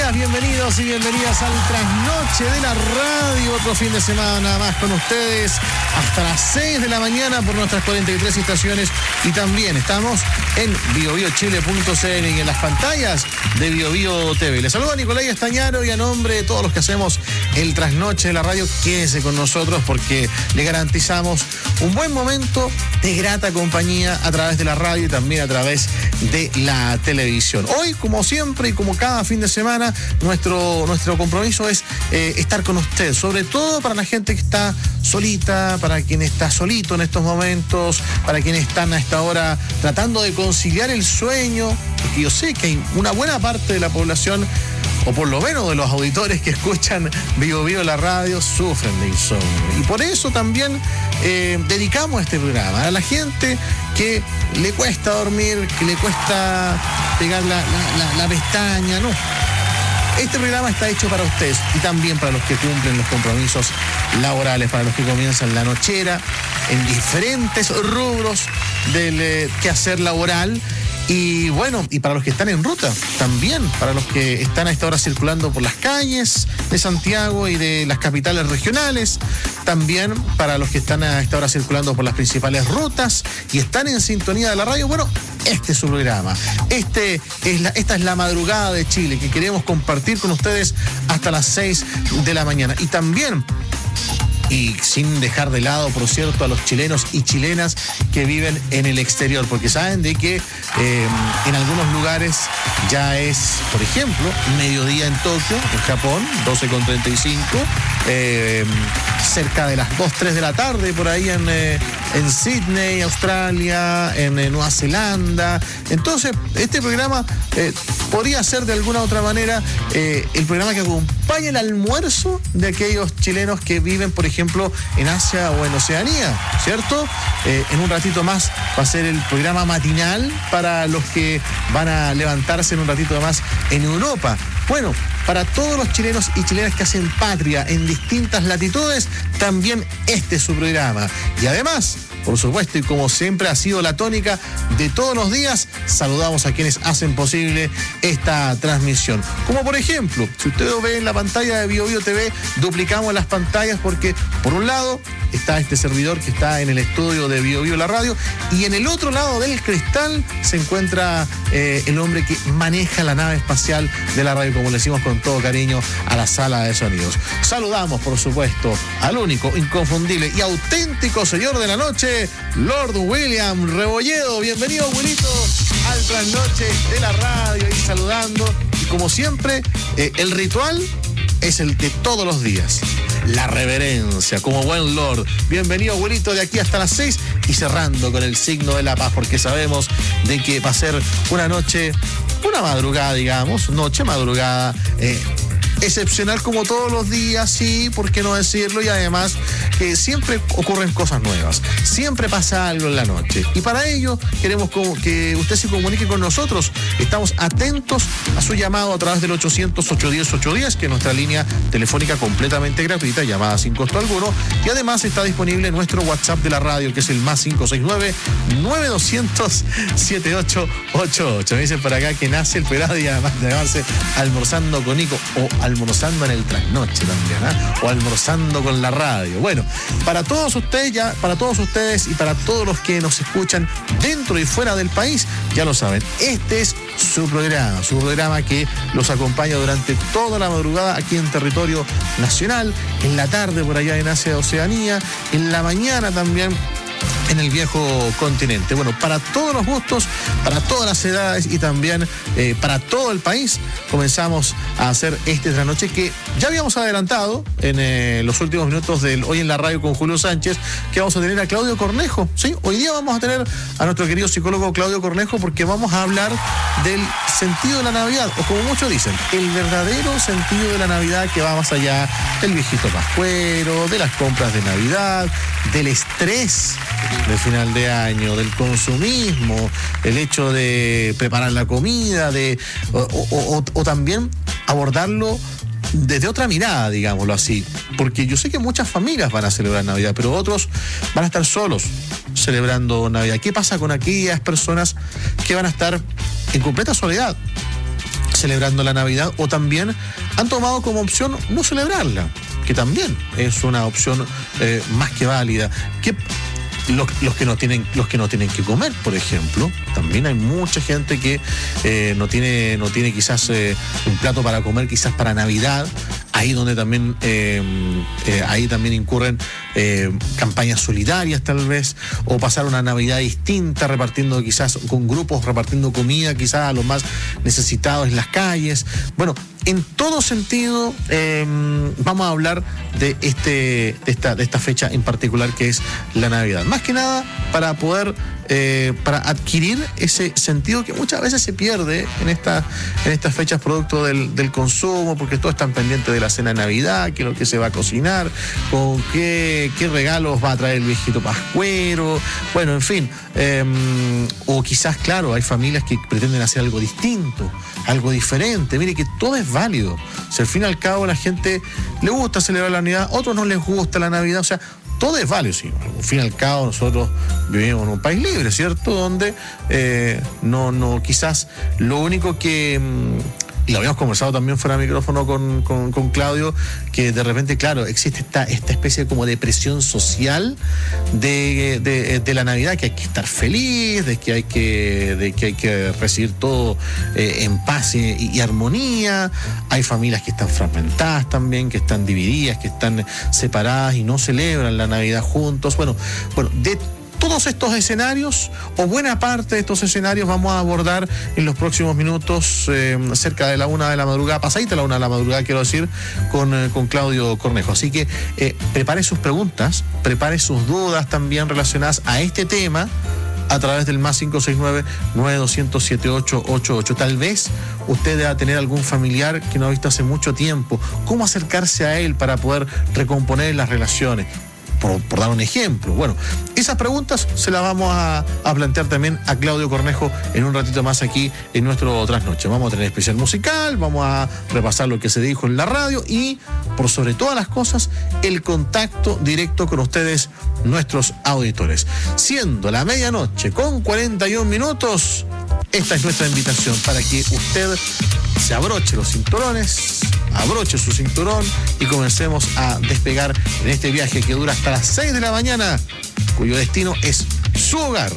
C: Bienvenidas, bienvenidos y bienvenidas al Trasnoche de la Radio. Otro fin de semana más con ustedes hasta las seis de la mañana por nuestras cuarenta y tres estaciones. Y también estamos en bio bio chile punto c l y en las pantallas de Bio Bio T V. Les saluda Nicolás Estañaro y a nombre de todos los que hacemos el Trasnoche de la Radio, quédese con nosotros porque le garantizamos un buen momento de grata compañía a través de la radio y también a través de la televisión. Hoy, como siempre y como cada fin de semana, nuestro, nuestro compromiso es eh, estar con usted, sobre todo para la gente que está solita, para quien está solito en estos momentos, para quienes están a esta hora tratando de conciliar el sueño, porque yo sé que hay una buena parte de la población, o por lo menos de los auditores que escuchan Bio Bio la radio, sufren de insomnio. Y por eso también eh, dedicamos este programa a la gente que le cuesta dormir, que le cuesta pegar la, la, la, la pestaña, no. Este programa está hecho para ustedes y también para los que cumplen los compromisos laborales, para los que comienzan la nochera en diferentes rubros del eh, quehacer laboral. Y bueno, y para los que están en ruta, también para los que están a esta hora circulando por las calles de Santiago y de las capitales regionales, también para los que están a esta hora circulando por las principales rutas y están en sintonía de la radio. Bueno, este es su programa. Este es la, esta es la madrugada de Chile que queremos compartir con ustedes hasta las seis de la mañana. Y también, y sin dejar de lado, por cierto, a los chilenos y chilenas que viven en el exterior, porque saben de que eh, en algunos lugares ya es, por ejemplo, mediodía en Tokio, en Japón, doce con treinta y cinco, eh, cerca de las dos, tres de la tarde, por ahí en, eh, en Sydney, Australia, en eh, Nueva Zelanda. Entonces, este programa eh, podría ser de alguna otra manera eh, el programa que acompaña el almuerzo de aquellos chilenos que viven, por ejemplo, ejemplo, en Asia o en Oceanía, ¿cierto? Eh, en un ratito más va a ser el programa matinal para los que van a levantarse en un ratito más en Europa. Bueno, para todos los chilenos y chilenas que hacen patria en distintas latitudes, también este es su programa. Y además, por supuesto, y como siempre ha sido la tónica de todos los días, saludamos a quienes hacen posible esta transmisión. Como por ejemplo, si usted lo ve en la pantalla de Bio Bio T V, duplicamos las pantallas porque, por un lado, está este servidor que está en el estudio de Bio Bio la radio, y en el otro lado del cristal se encuentra eh, el hombre que maneja la nave espacial de la radio, como le decimos con todo cariño, a la sala de sonidos. Saludamos, por supuesto, al único, inconfundible y auténtico señor de la noche, Lord William Rebolledo. Bienvenido, abuelito, al Trasnoche de la radio, y saludando. Y como siempre, eh, el ritual es el de todos los días. La reverencia, como buen Lord. Bienvenido, abuelito, de aquí hasta las seis y cerrando con el signo de la paz, porque sabemos de que va a ser una noche, una madrugada, digamos, noche, madrugada, eh, excepcional como todos los días, sí, ¿por qué no decirlo? Y además eh, siempre ocurren cosas nuevas, siempre pasa algo en la noche. Y para ello queremos que usted se comunique con nosotros. Estamos atentos a su llamado a través del ochocientos, ochocientos diez, ochocientos diez, que es nuestra línea telefónica completamente gratuita, llamada sin costo alguno. Y además está disponible nuestro WhatsApp de la radio, que es el más cinco seis nueve, nueve dos cero cero, siete ocho ocho ocho. Me dicen por acá que nace el programa y además de llamarse Almorzando con Nico, o almorzando en el trasnoche también, ¿eh? O almorzando con la radio. Bueno, para todos ustedes ya, para todos ustedes y para todos los que nos escuchan dentro y fuera del país, ya lo saben, este es su programa, su programa que los acompaña durante toda la madrugada aquí en territorio nacional, en la tarde por allá en Asia, Oceanía, en la mañana también en el viejo continente. Bueno, para todos los gustos, para todas las edades y también eh, para todo el país, comenzamos a hacer este trasnoche que ya habíamos adelantado en eh, los últimos minutos del Hoy en la Radio con Julio Sánchez, que vamos a tener a Claudio Cornejo, ¿sí? Hoy día vamos a tener a nuestro querido psicólogo Claudio Cornejo, porque vamos a hablar del sentido de la Navidad, o como muchos dicen, el verdadero sentido de la Navidad, que va más allá del viejito pascuero, de las compras de Navidad, del estrés de final de año, del consumismo, el hecho de preparar la comida, de o, o, o, o también abordarlo desde otra mirada, digámoslo así, porque yo sé que muchas familias van a celebrar Navidad, pero otros van a estar solos celebrando Navidad. ¿Qué pasa con aquellas personas que van a estar en completa soledad celebrando la Navidad o también han tomado como opción no celebrarla, que también es una opción eh, más que válida. Que los, los que no tienen los que no tienen que comer, por ejemplo, también hay mucha gente que eh, no tiene no tiene quizás eh, un plato para comer, quizás para Navidad. Ahí donde también eh, eh, ahí también incurren eh, campañas solidarias tal vez, o pasar una Navidad distinta repartiendo quizás con grupos, repartiendo comida quizás a los más necesitados en las calles. Bueno, en todo sentido eh, vamos a hablar de este de esta, de esta fecha en particular que es la Navidad. Más que nada para poder Eh, para adquirir ese sentido que muchas veces se pierde en, esta, en estas fechas producto del, del consumo, porque todos están pendientes de la cena de Navidad, qué es lo que se va a cocinar, con qué, qué regalos va a traer el viejito pascuero, bueno, en fin, eh, o quizás, claro, hay familias que pretenden hacer algo distinto, algo diferente. Mire que todo es válido, si al fin y al cabo la gente le gusta celebrar la Navidad, otros no les gusta la Navidad, o sea, todo es válido, sí. Al fin y al cabo nosotros vivimos en un país libre, ¿cierto? Donde eh, no, no, quizás lo único que, y lo habíamos conversado también fuera de micrófono con, con, con Claudio, que de repente, claro, existe esta, esta especie como de presión social de, de, de la Navidad, que hay que estar feliz, de que hay que, de que, hay que recibir todo eh, en paz y, y armonía. Hay familias que están fragmentadas también, que están divididas, que están separadas y no celebran la Navidad juntos. Bueno, bueno, de todos estos escenarios, o buena parte de estos escenarios, vamos a abordar en los próximos minutos, eh, cerca de la una de la madrugada, pasadita la una de la madrugada, quiero decir, con, eh, con Claudio Cornejo. Así que eh, prepare sus preguntas, prepare sus dudas también relacionadas a este tema, a través del más cinco seis nueve, nueve dos cero cero, siete ocho ocho ocho. Tal vez usted deba tener algún familiar que no ha visto hace mucho tiempo. ¿Cómo acercarse a él para poder recomponer las relaciones? Por, por dar un ejemplo. Bueno, esas preguntas se las vamos a, a plantear también a Claudio Cornejo en un ratito más aquí en nuestro Trasnoche. Vamos a tener especial musical, vamos a repasar lo que se dijo en la radio y, por sobre todas las cosas, el contacto directo con ustedes, nuestros auditores. Siendo la medianoche con cuarenta y un minutos, esta es nuestra invitación para que usted se abroche los cinturones, abroche su cinturón y comencemos a despegar en este viaje que dura hasta las seis de la mañana, cuyo destino es su hogar,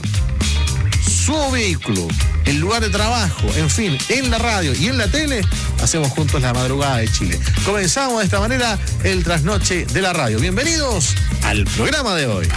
C: su vehículo, el lugar de trabajo, en fin, en la radio y en la tele. Hacemos juntos la madrugada de Chile. Comenzamos de esta manera el Trasnoche de la radio. Bienvenidos al programa de hoy.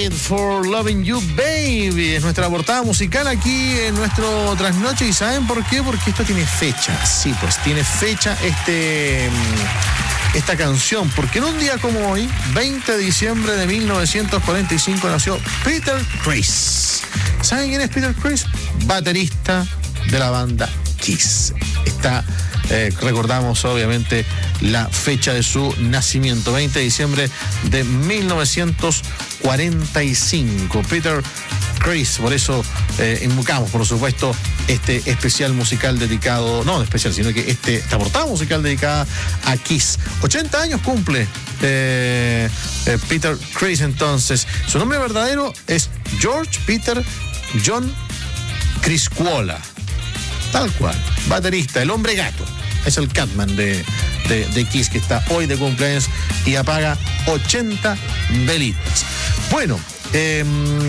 C: Made for Loving You, Baby. Es nuestra portada musical aquí en nuestro trasnoche. ¿Y saben por qué? Porque esto tiene fecha. Sí, pues tiene fecha este, esta canción. Porque en un día como hoy, veinte de diciembre de mil novecientos cuarenta y cinco, nació Peter Criss. ¿Saben quién es Peter Criss? Baterista de la banda Kiss. Está... Eh, recordamos obviamente la fecha de su nacimiento, veinte de diciembre de mil novecientos cuarenta y cinco. Peter Criss, por eso eh, invocamos, por supuesto, este especial musical dedicado, no especial, sino que este, esta portada musical dedicada a Kiss. ochenta años cumple eh, eh, Peter Criss entonces. Su nombre verdadero es George Peter John Criscuola. Tal cual, baterista, el hombre gato. Es el Catman de, de, de Kiss, que está hoy de cumpleaños y apaga ochenta velitas. Bueno, eh,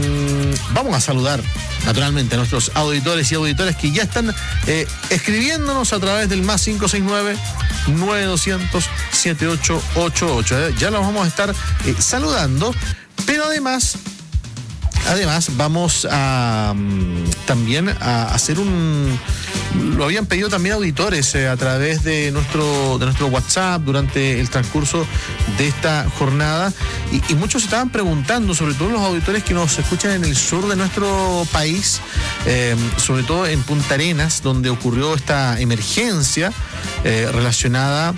C: vamos a saludar naturalmente a nuestros auditores y auditoras que ya están eh, escribiéndonos a través del más cinco seis nueve, nueve dos cero cero, siete ocho ocho ocho. Eh, ya los vamos a estar eh, saludando, pero además... Además, vamos a um, también a hacer un... Lo habían pedido también auditores eh, a través de nuestro, de nuestro WhatsApp durante el transcurso de esta jornada. Y, y muchos estaban preguntando, sobre todo los auditores que nos escuchan en el sur de nuestro país, eh, sobre todo en Punta Arenas, donde ocurrió esta emergencia eh, relacionada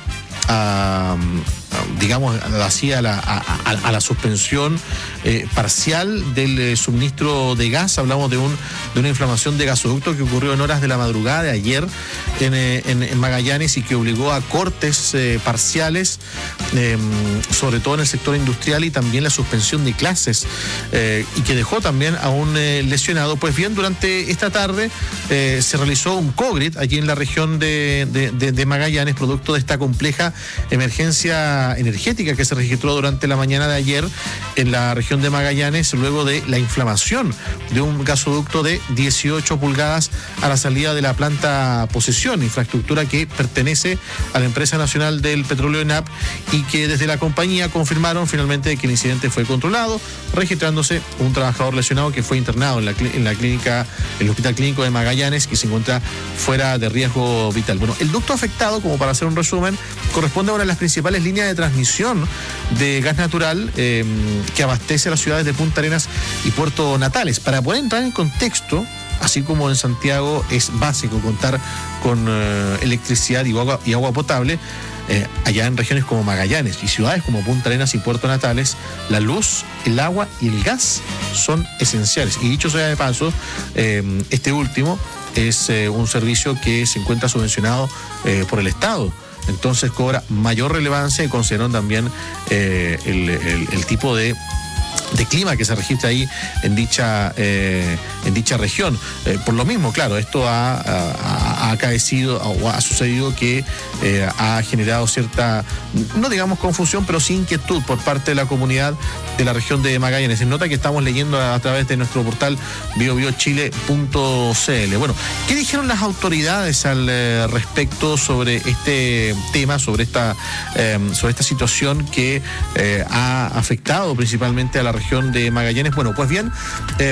C: a... digamos, así a la, a, a, a la suspensión eh, parcial del eh, suministro de gas. Hablamos de un de una inflamación de gasoducto que ocurrió en horas de la madrugada de ayer en, eh, en, en Magallanes y que obligó a cortes eh, parciales, eh, sobre todo en el sector industrial, y también la suspensión de clases eh, y que dejó también a un eh, lesionado. Pues bien, durante esta tarde eh, se realizó un COGRIT allí en la región de, de, de, de Magallanes, producto de esta compleja emergencia energética que se registró durante la mañana de ayer en la región de Magallanes, luego de la inflamación de un gasoducto de dieciocho pulgadas a la salida de la planta Posesión, infraestructura que pertenece a la empresa nacional del petróleo ENAP, y que desde la compañía confirmaron finalmente que el incidente fue controlado, registrándose un trabajador lesionado que fue internado en la, en la clínica, el Hospital Clínico de Magallanes, que se encuentra fuera de riesgo vital. Bueno, el ducto afectado, como para hacer un resumen, corresponde a una de las principales líneas de transmisión de gas natural eh, que abastece a las ciudades de Punta Arenas y Puerto Natales. Para poder entrar en contexto, así como en Santiago es básico contar con eh, electricidad y agua, y agua potable, eh, allá en regiones como Magallanes y ciudades como Punta Arenas y Puerto Natales, la luz, el agua y el gas son esenciales. Y dicho sea de paso, eh, este último es eh, un servicio que se encuentra subvencionado eh, por el Estado. Entonces cobra mayor relevancia, y consideran también eh, el, el, el tipo de de clima que se registra ahí en dicha eh, en dicha región. Eh, por lo mismo, claro, esto ha, ha, ha acaecido o ha sucedido que eh, ha generado cierta, no digamos confusión, pero sí inquietud por parte de la comunidad de la región de Magallanes. En nota que estamos leyendo a, a través de nuestro portal bio bio chile punto c l. Bueno, ¿qué dijeron las autoridades al eh, respecto sobre este tema, sobre esta eh, sobre esta situación que eh, ha afectado principalmente a la región de Magallanes? Bueno, pues bien, eh,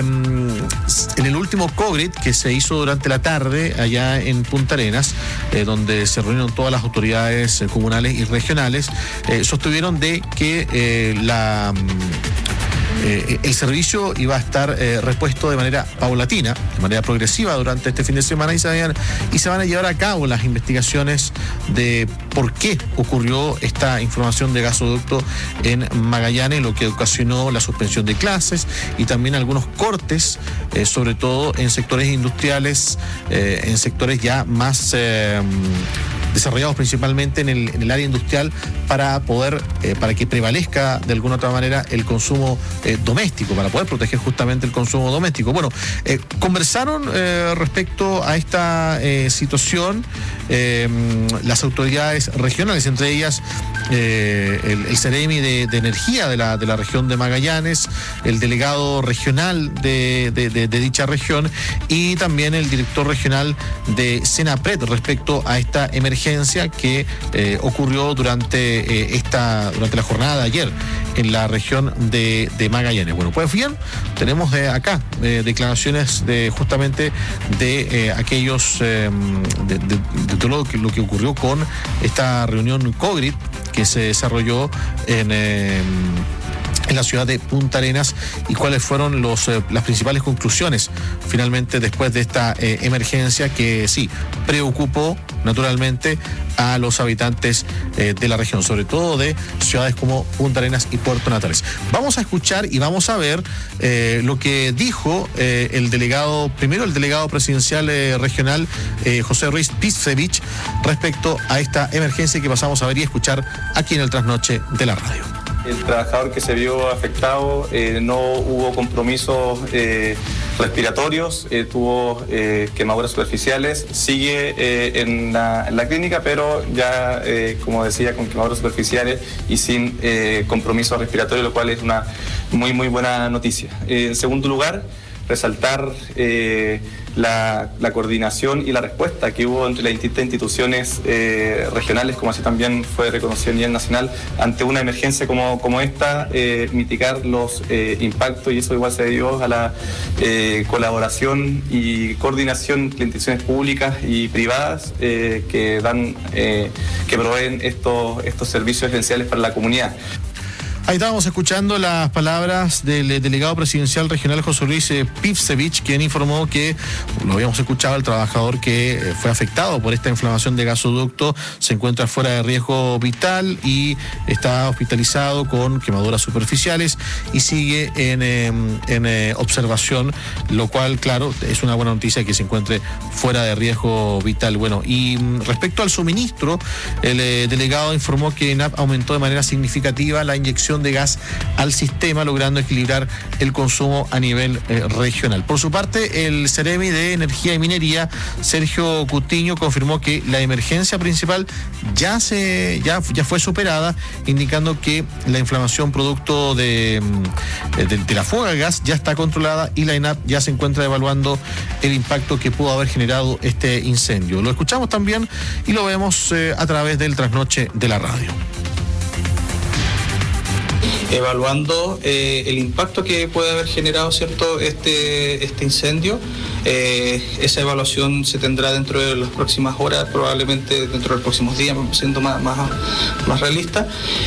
C: en el último COGRIT que se hizo durante la tarde allá en Punta Arenas, eh, donde se reunieron todas las autoridades eh, comunales y regionales, eh, sostuvieron de que eh, la... Eh, el servicio iba a estar eh, repuesto de manera paulatina, de manera progresiva durante este fin de semana, y se, vayan, y se van a llevar a cabo las investigaciones de por qué ocurrió esta inflamación de gasoducto en Magallanes, lo que ocasionó la suspensión de clases y también algunos cortes, eh, sobre todo en sectores industriales, eh, en sectores ya más... Eh, desarrollados principalmente en el, en el área industrial, para poder, eh, para que prevalezca de alguna otra manera el consumo eh, doméstico, para poder proteger justamente el consumo doméstico. Bueno, eh, conversaron eh, respecto a esta eh, situación eh, las autoridades regionales, entre ellas eh, el, el Ceremi de, de Energía de la, de la región de Magallanes, el delegado regional de, de, de, de dicha región, y también el director regional de Senapred respecto a esta emergencia emergencia que eh, ocurrió durante eh, esta durante la jornada de ayer en la región de, de Magallanes. Bueno, pues bien, tenemos de acá eh, declaraciones de justamente de eh, aquellos eh, de, de, de todo lo que, lo que ocurrió con esta reunión COGRID que se desarrolló en eh, en la ciudad de Punta Arenas y cuáles fueron los, eh, las principales conclusiones finalmente después de esta eh, emergencia que sí preocupó naturalmente a los habitantes eh, de la región, sobre todo de ciudades como Punta Arenas y Puerto Natales. Vamos a escuchar y vamos a ver eh, lo que dijo eh, el delegado, primero el delegado presidencial eh, regional eh, José Ruiz Pizevich respecto a esta emergencia que pasamos a ver y escuchar aquí en el Trasnoche de la radio.
E: El trabajador que se vio afectado eh, no hubo compromisos eh, respiratorios, eh, tuvo eh, quemaduras superficiales, sigue eh, en, la, en la clínica, pero ya, eh, como decía, con quemaduras superficiales y sin eh, compromisos respiratorios, lo cual es una muy, muy buena noticia. Eh, en segundo lugar, resaltar eh, la, la coordinación y la respuesta que hubo entre las distintas instituciones eh, regionales, como así también fue reconocido a nivel nacional, ante una emergencia como, como esta, eh, mitigar los eh, impactos, y eso igual se debió a la eh, colaboración y coordinación entre instituciones públicas y privadas eh, que dan, eh, que proveen estos, estos servicios esenciales para la comunidad.
C: Ahí estábamos escuchando las palabras del delegado presidencial regional José Luis eh, Pizevich, quien informó que, lo habíamos escuchado, el trabajador que eh, fue afectado por esta inflamación de gasoducto se encuentra fuera de riesgo vital y está hospitalizado con quemaduras superficiales y sigue en, eh, en eh, observación, lo cual, claro, es una buena noticia que se encuentre fuera de riesgo vital. Bueno, y respecto al suministro, el eh, delegado informó que ENAP aumentó de manera significativa la inyección de gas al sistema, logrando equilibrar el consumo a nivel eh, regional. Por su parte, el Ceremi de Energía y Minería, Sergio Cutiño, confirmó que la emergencia principal ya se ya, ya fue superada, indicando que la inflamación producto de, de, de la fuga de gas ya está controlada y la ENAP ya se encuentra evaluando el impacto que pudo haber generado este incendio. Lo escuchamos también y lo vemos eh, a través del Trasnoche de la radio.
I: Evaluando eh, el impacto que puede haber generado, ¿cierto?, este, este incendio. Eh, esa evaluación se tendrá dentro de las próximas horas, probablemente dentro de los próximos días, siendo más, más, más realista.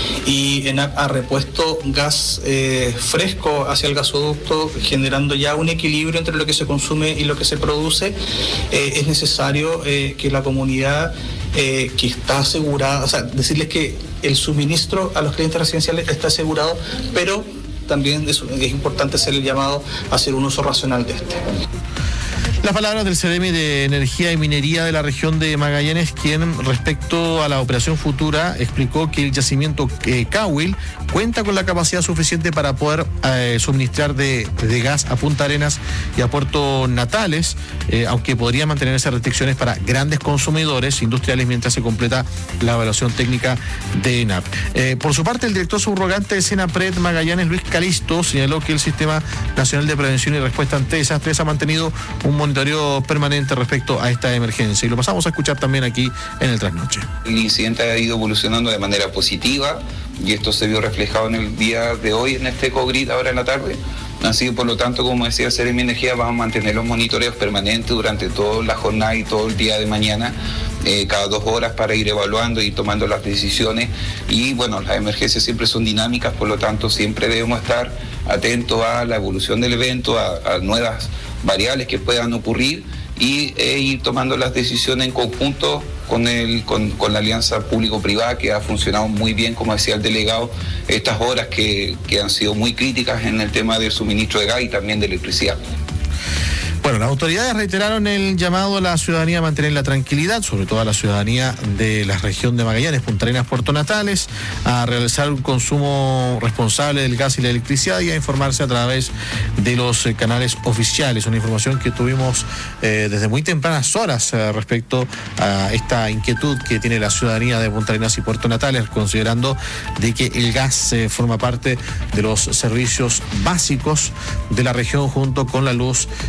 I: Y ENAP ha repuesto gas eh, fresco hacia el gasoducto, generando ya un equilibrio entre lo que se consume y lo que se produce. Eh, es necesario eh, que la comunidad eh, que está asegurada, o sea, decirles que el suministro a los clientes residenciales está asegurado, pero también es, es importante hacer el llamado a hacer un uso racional de este.
C: Las palabras del Ceremi de Energía y Minería de la región de Magallanes, quien respecto a la operación futura explicó que el yacimiento eh, Cahuil cuenta con la capacidad suficiente para poder eh, suministrar de, de gas a Punta Arenas y a Puerto Natales, eh, aunque podría mantenerse restricciones para grandes consumidores industriales mientras se completa la evaluación técnica de ENAP. Eh, por su parte, el director subrogante de Senapred Magallanes, Luis Calisto, señaló que el Sistema Nacional de Prevención y Respuesta ante Desastres ha mantenido un monitoreo permanente respecto a esta emergencia y lo pasamos a escuchar también aquí en el Trasnoche.
J: El incidente ha ido evolucionando de manera positiva y esto se vio reflejado en el día de hoy en este COGRID ahora en la tarde. Así que por lo tanto, como decía el Ceremi Energía, vamos a mantener los monitoreos permanentes durante toda la jornada y todo el día de mañana, eh, cada dos horas para ir evaluando y tomando las decisiones. Y bueno, las emergencias siempre son dinámicas, por lo tanto siempre debemos estar atentos a la evolución del evento, a, a nuevas variables que puedan ocurrir y e ir tomando las decisiones en conjunto con, el, con, con la alianza público-privada, que ha funcionado muy bien, como decía el delegado, estas horas que, que han sido muy críticas en el tema del suministro de gas y también de electricidad.
C: Bueno, las autoridades reiteraron el llamado a la ciudadanía a mantener la tranquilidad, sobre todo a la ciudadanía de la región de Magallanes, Punta Arenas, Puerto Natales, a realizar un consumo responsable del gas y la electricidad y a informarse a través de los eh, canales oficiales. Una información que tuvimos eh, desde muy tempranas horas eh, respecto a esta inquietud que tiene la ciudadanía de Punta Arenas y Puerto Natales, considerando de que el gas eh, forma parte de los servicios básicos de la región junto con la luz y junto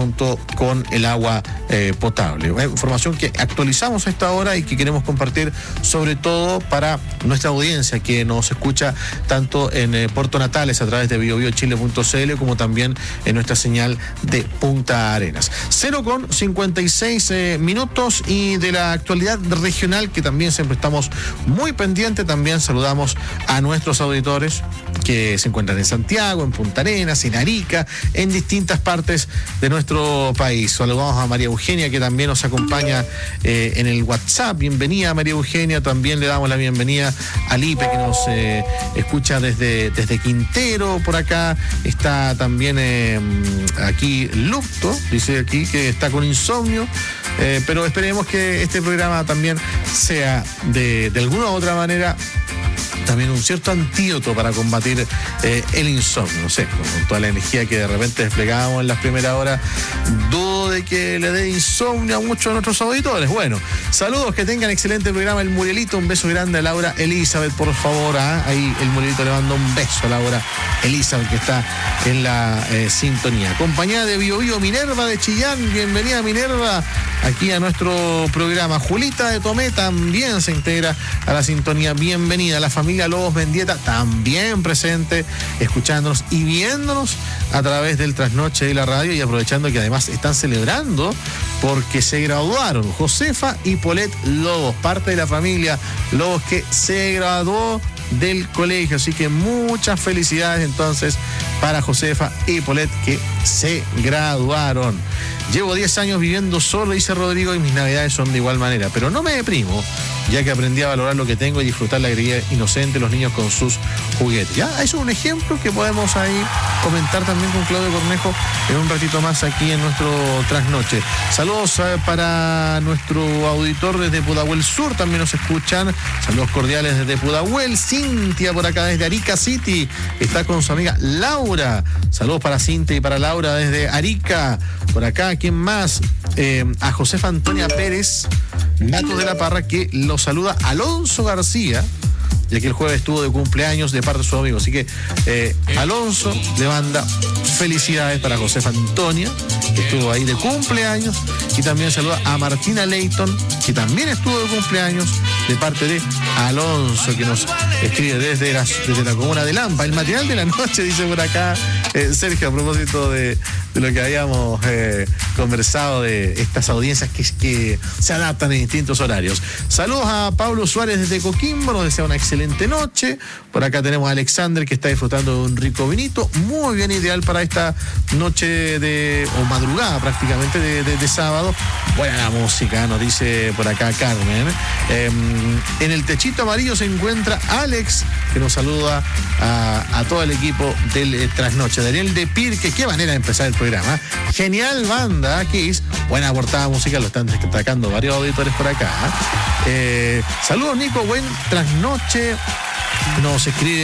C: junto con el agua eh, potable. Información que actualizamos a esta hora y que queremos compartir sobre todo para nuestra audiencia que nos escucha tanto en eh, Puerto Natales a través de bio bio chile punto c l como también en nuestra señal de Punta Arenas. cero con cincuenta y seis eh, minutos y de la actualidad regional que también siempre estamos muy pendientes. También saludamos a nuestros auditores que se encuentran en Santiago, en Punta Arenas, en Arica, en distintas partes de nuestro país. Saludamos a María Eugenia que también nos acompaña eh, en el WhatsApp. Bienvenida María Eugenia. También le damos la bienvenida a Lipe que nos eh, escucha desde, desde Quintero. Por acá está también eh, aquí Lupto, dice aquí que está con insomnio, eh, pero esperemos que este programa también sea de, de alguna u otra manera también un cierto antídoto para combatir eh, el insomnio. No sé, con toda la energía que de repente desplegamos en las primeras horas, dudo de que le dé insomnio a muchos de nuestros auditores. Bueno, saludos, que tengan excelente programa. El Murielito, un beso grande a Laura Elizabeth, por favor. ¿ah? Ahí el Murielito le manda un beso a Laura Elizabeth, que está en la eh, sintonía. Compañía de Bio Bio, Minerva de Chillán. Bienvenida, Minerva, aquí a nuestro programa. Julita de Tomé también se integra a la sintonía. Bienvenida. La familia Lobos Mendieta también presente, escuchándonos y viéndonos a través del trasnoche de la radio, y aprovechando que además están celebrando porque se graduaron Josefa y Polet Lobos, parte de la familia Lobos que se graduó del colegio, así que muchas felicidades entonces para Josefa y Polet que se graduaron. Llevo diez años viviendo solo, dice Rodrigo, y mis navidades son de igual manera, pero no me deprimo, ya que aprendí a valorar lo que tengo y disfrutar la alegría inocente de los niños con sus juguetes. Ya, eso es un ejemplo que podemos ahí comentar también con Claudio Cornejo en un ratito más aquí en nuestro trasnoche. Saludos eh, para nuestro auditor desde Pudahuel Sur, también nos escuchan. Saludos cordiales desde Pudahuel. Cintia por acá desde Arica City, está con su amiga Laura. Saludos para Cintia y para Laura desde Arica. Por acá, ¿quién más? Eh, a Josefa Antonia Pérez, Nato de la Parra, que lo saluda Alonso García, ya que el jueves estuvo de cumpleaños de parte de su amigo. Así que eh, Alonso le manda felicidades para Josefa Antonia, que estuvo ahí de cumpleaños, y también saluda a Martina Leighton, que también estuvo de cumpleaños de parte de Alonso, que nos escribe desde la, desde la comuna de Lampa. El material de la noche, dice por acá eh, Sergio, a propósito de, de lo que habíamos eh, conversado de estas audiencias que, que se adaptan en distintos horarios. Saludos a Pablo Suárez desde Coquimbo, nos desea una excelente noche. Por acá tenemos a Alexander, que está disfrutando de un rico vinito, muy bien, ideal para esta noche de, o madrugada prácticamente de, de, de sábado. Buena la música, nos dice por acá Carmen. Eh, en el techito amarillo se encuentra Alex, que nos saluda a, a todo el equipo del eh, Trasnoche. Daniel de Pirque, qué manera de empezar el programa. Genial banda, Kiss. Buena portada musical, lo están destacando varios auditores por acá. Eh, saludos, Nico, buen Trasnoche. Nos escribe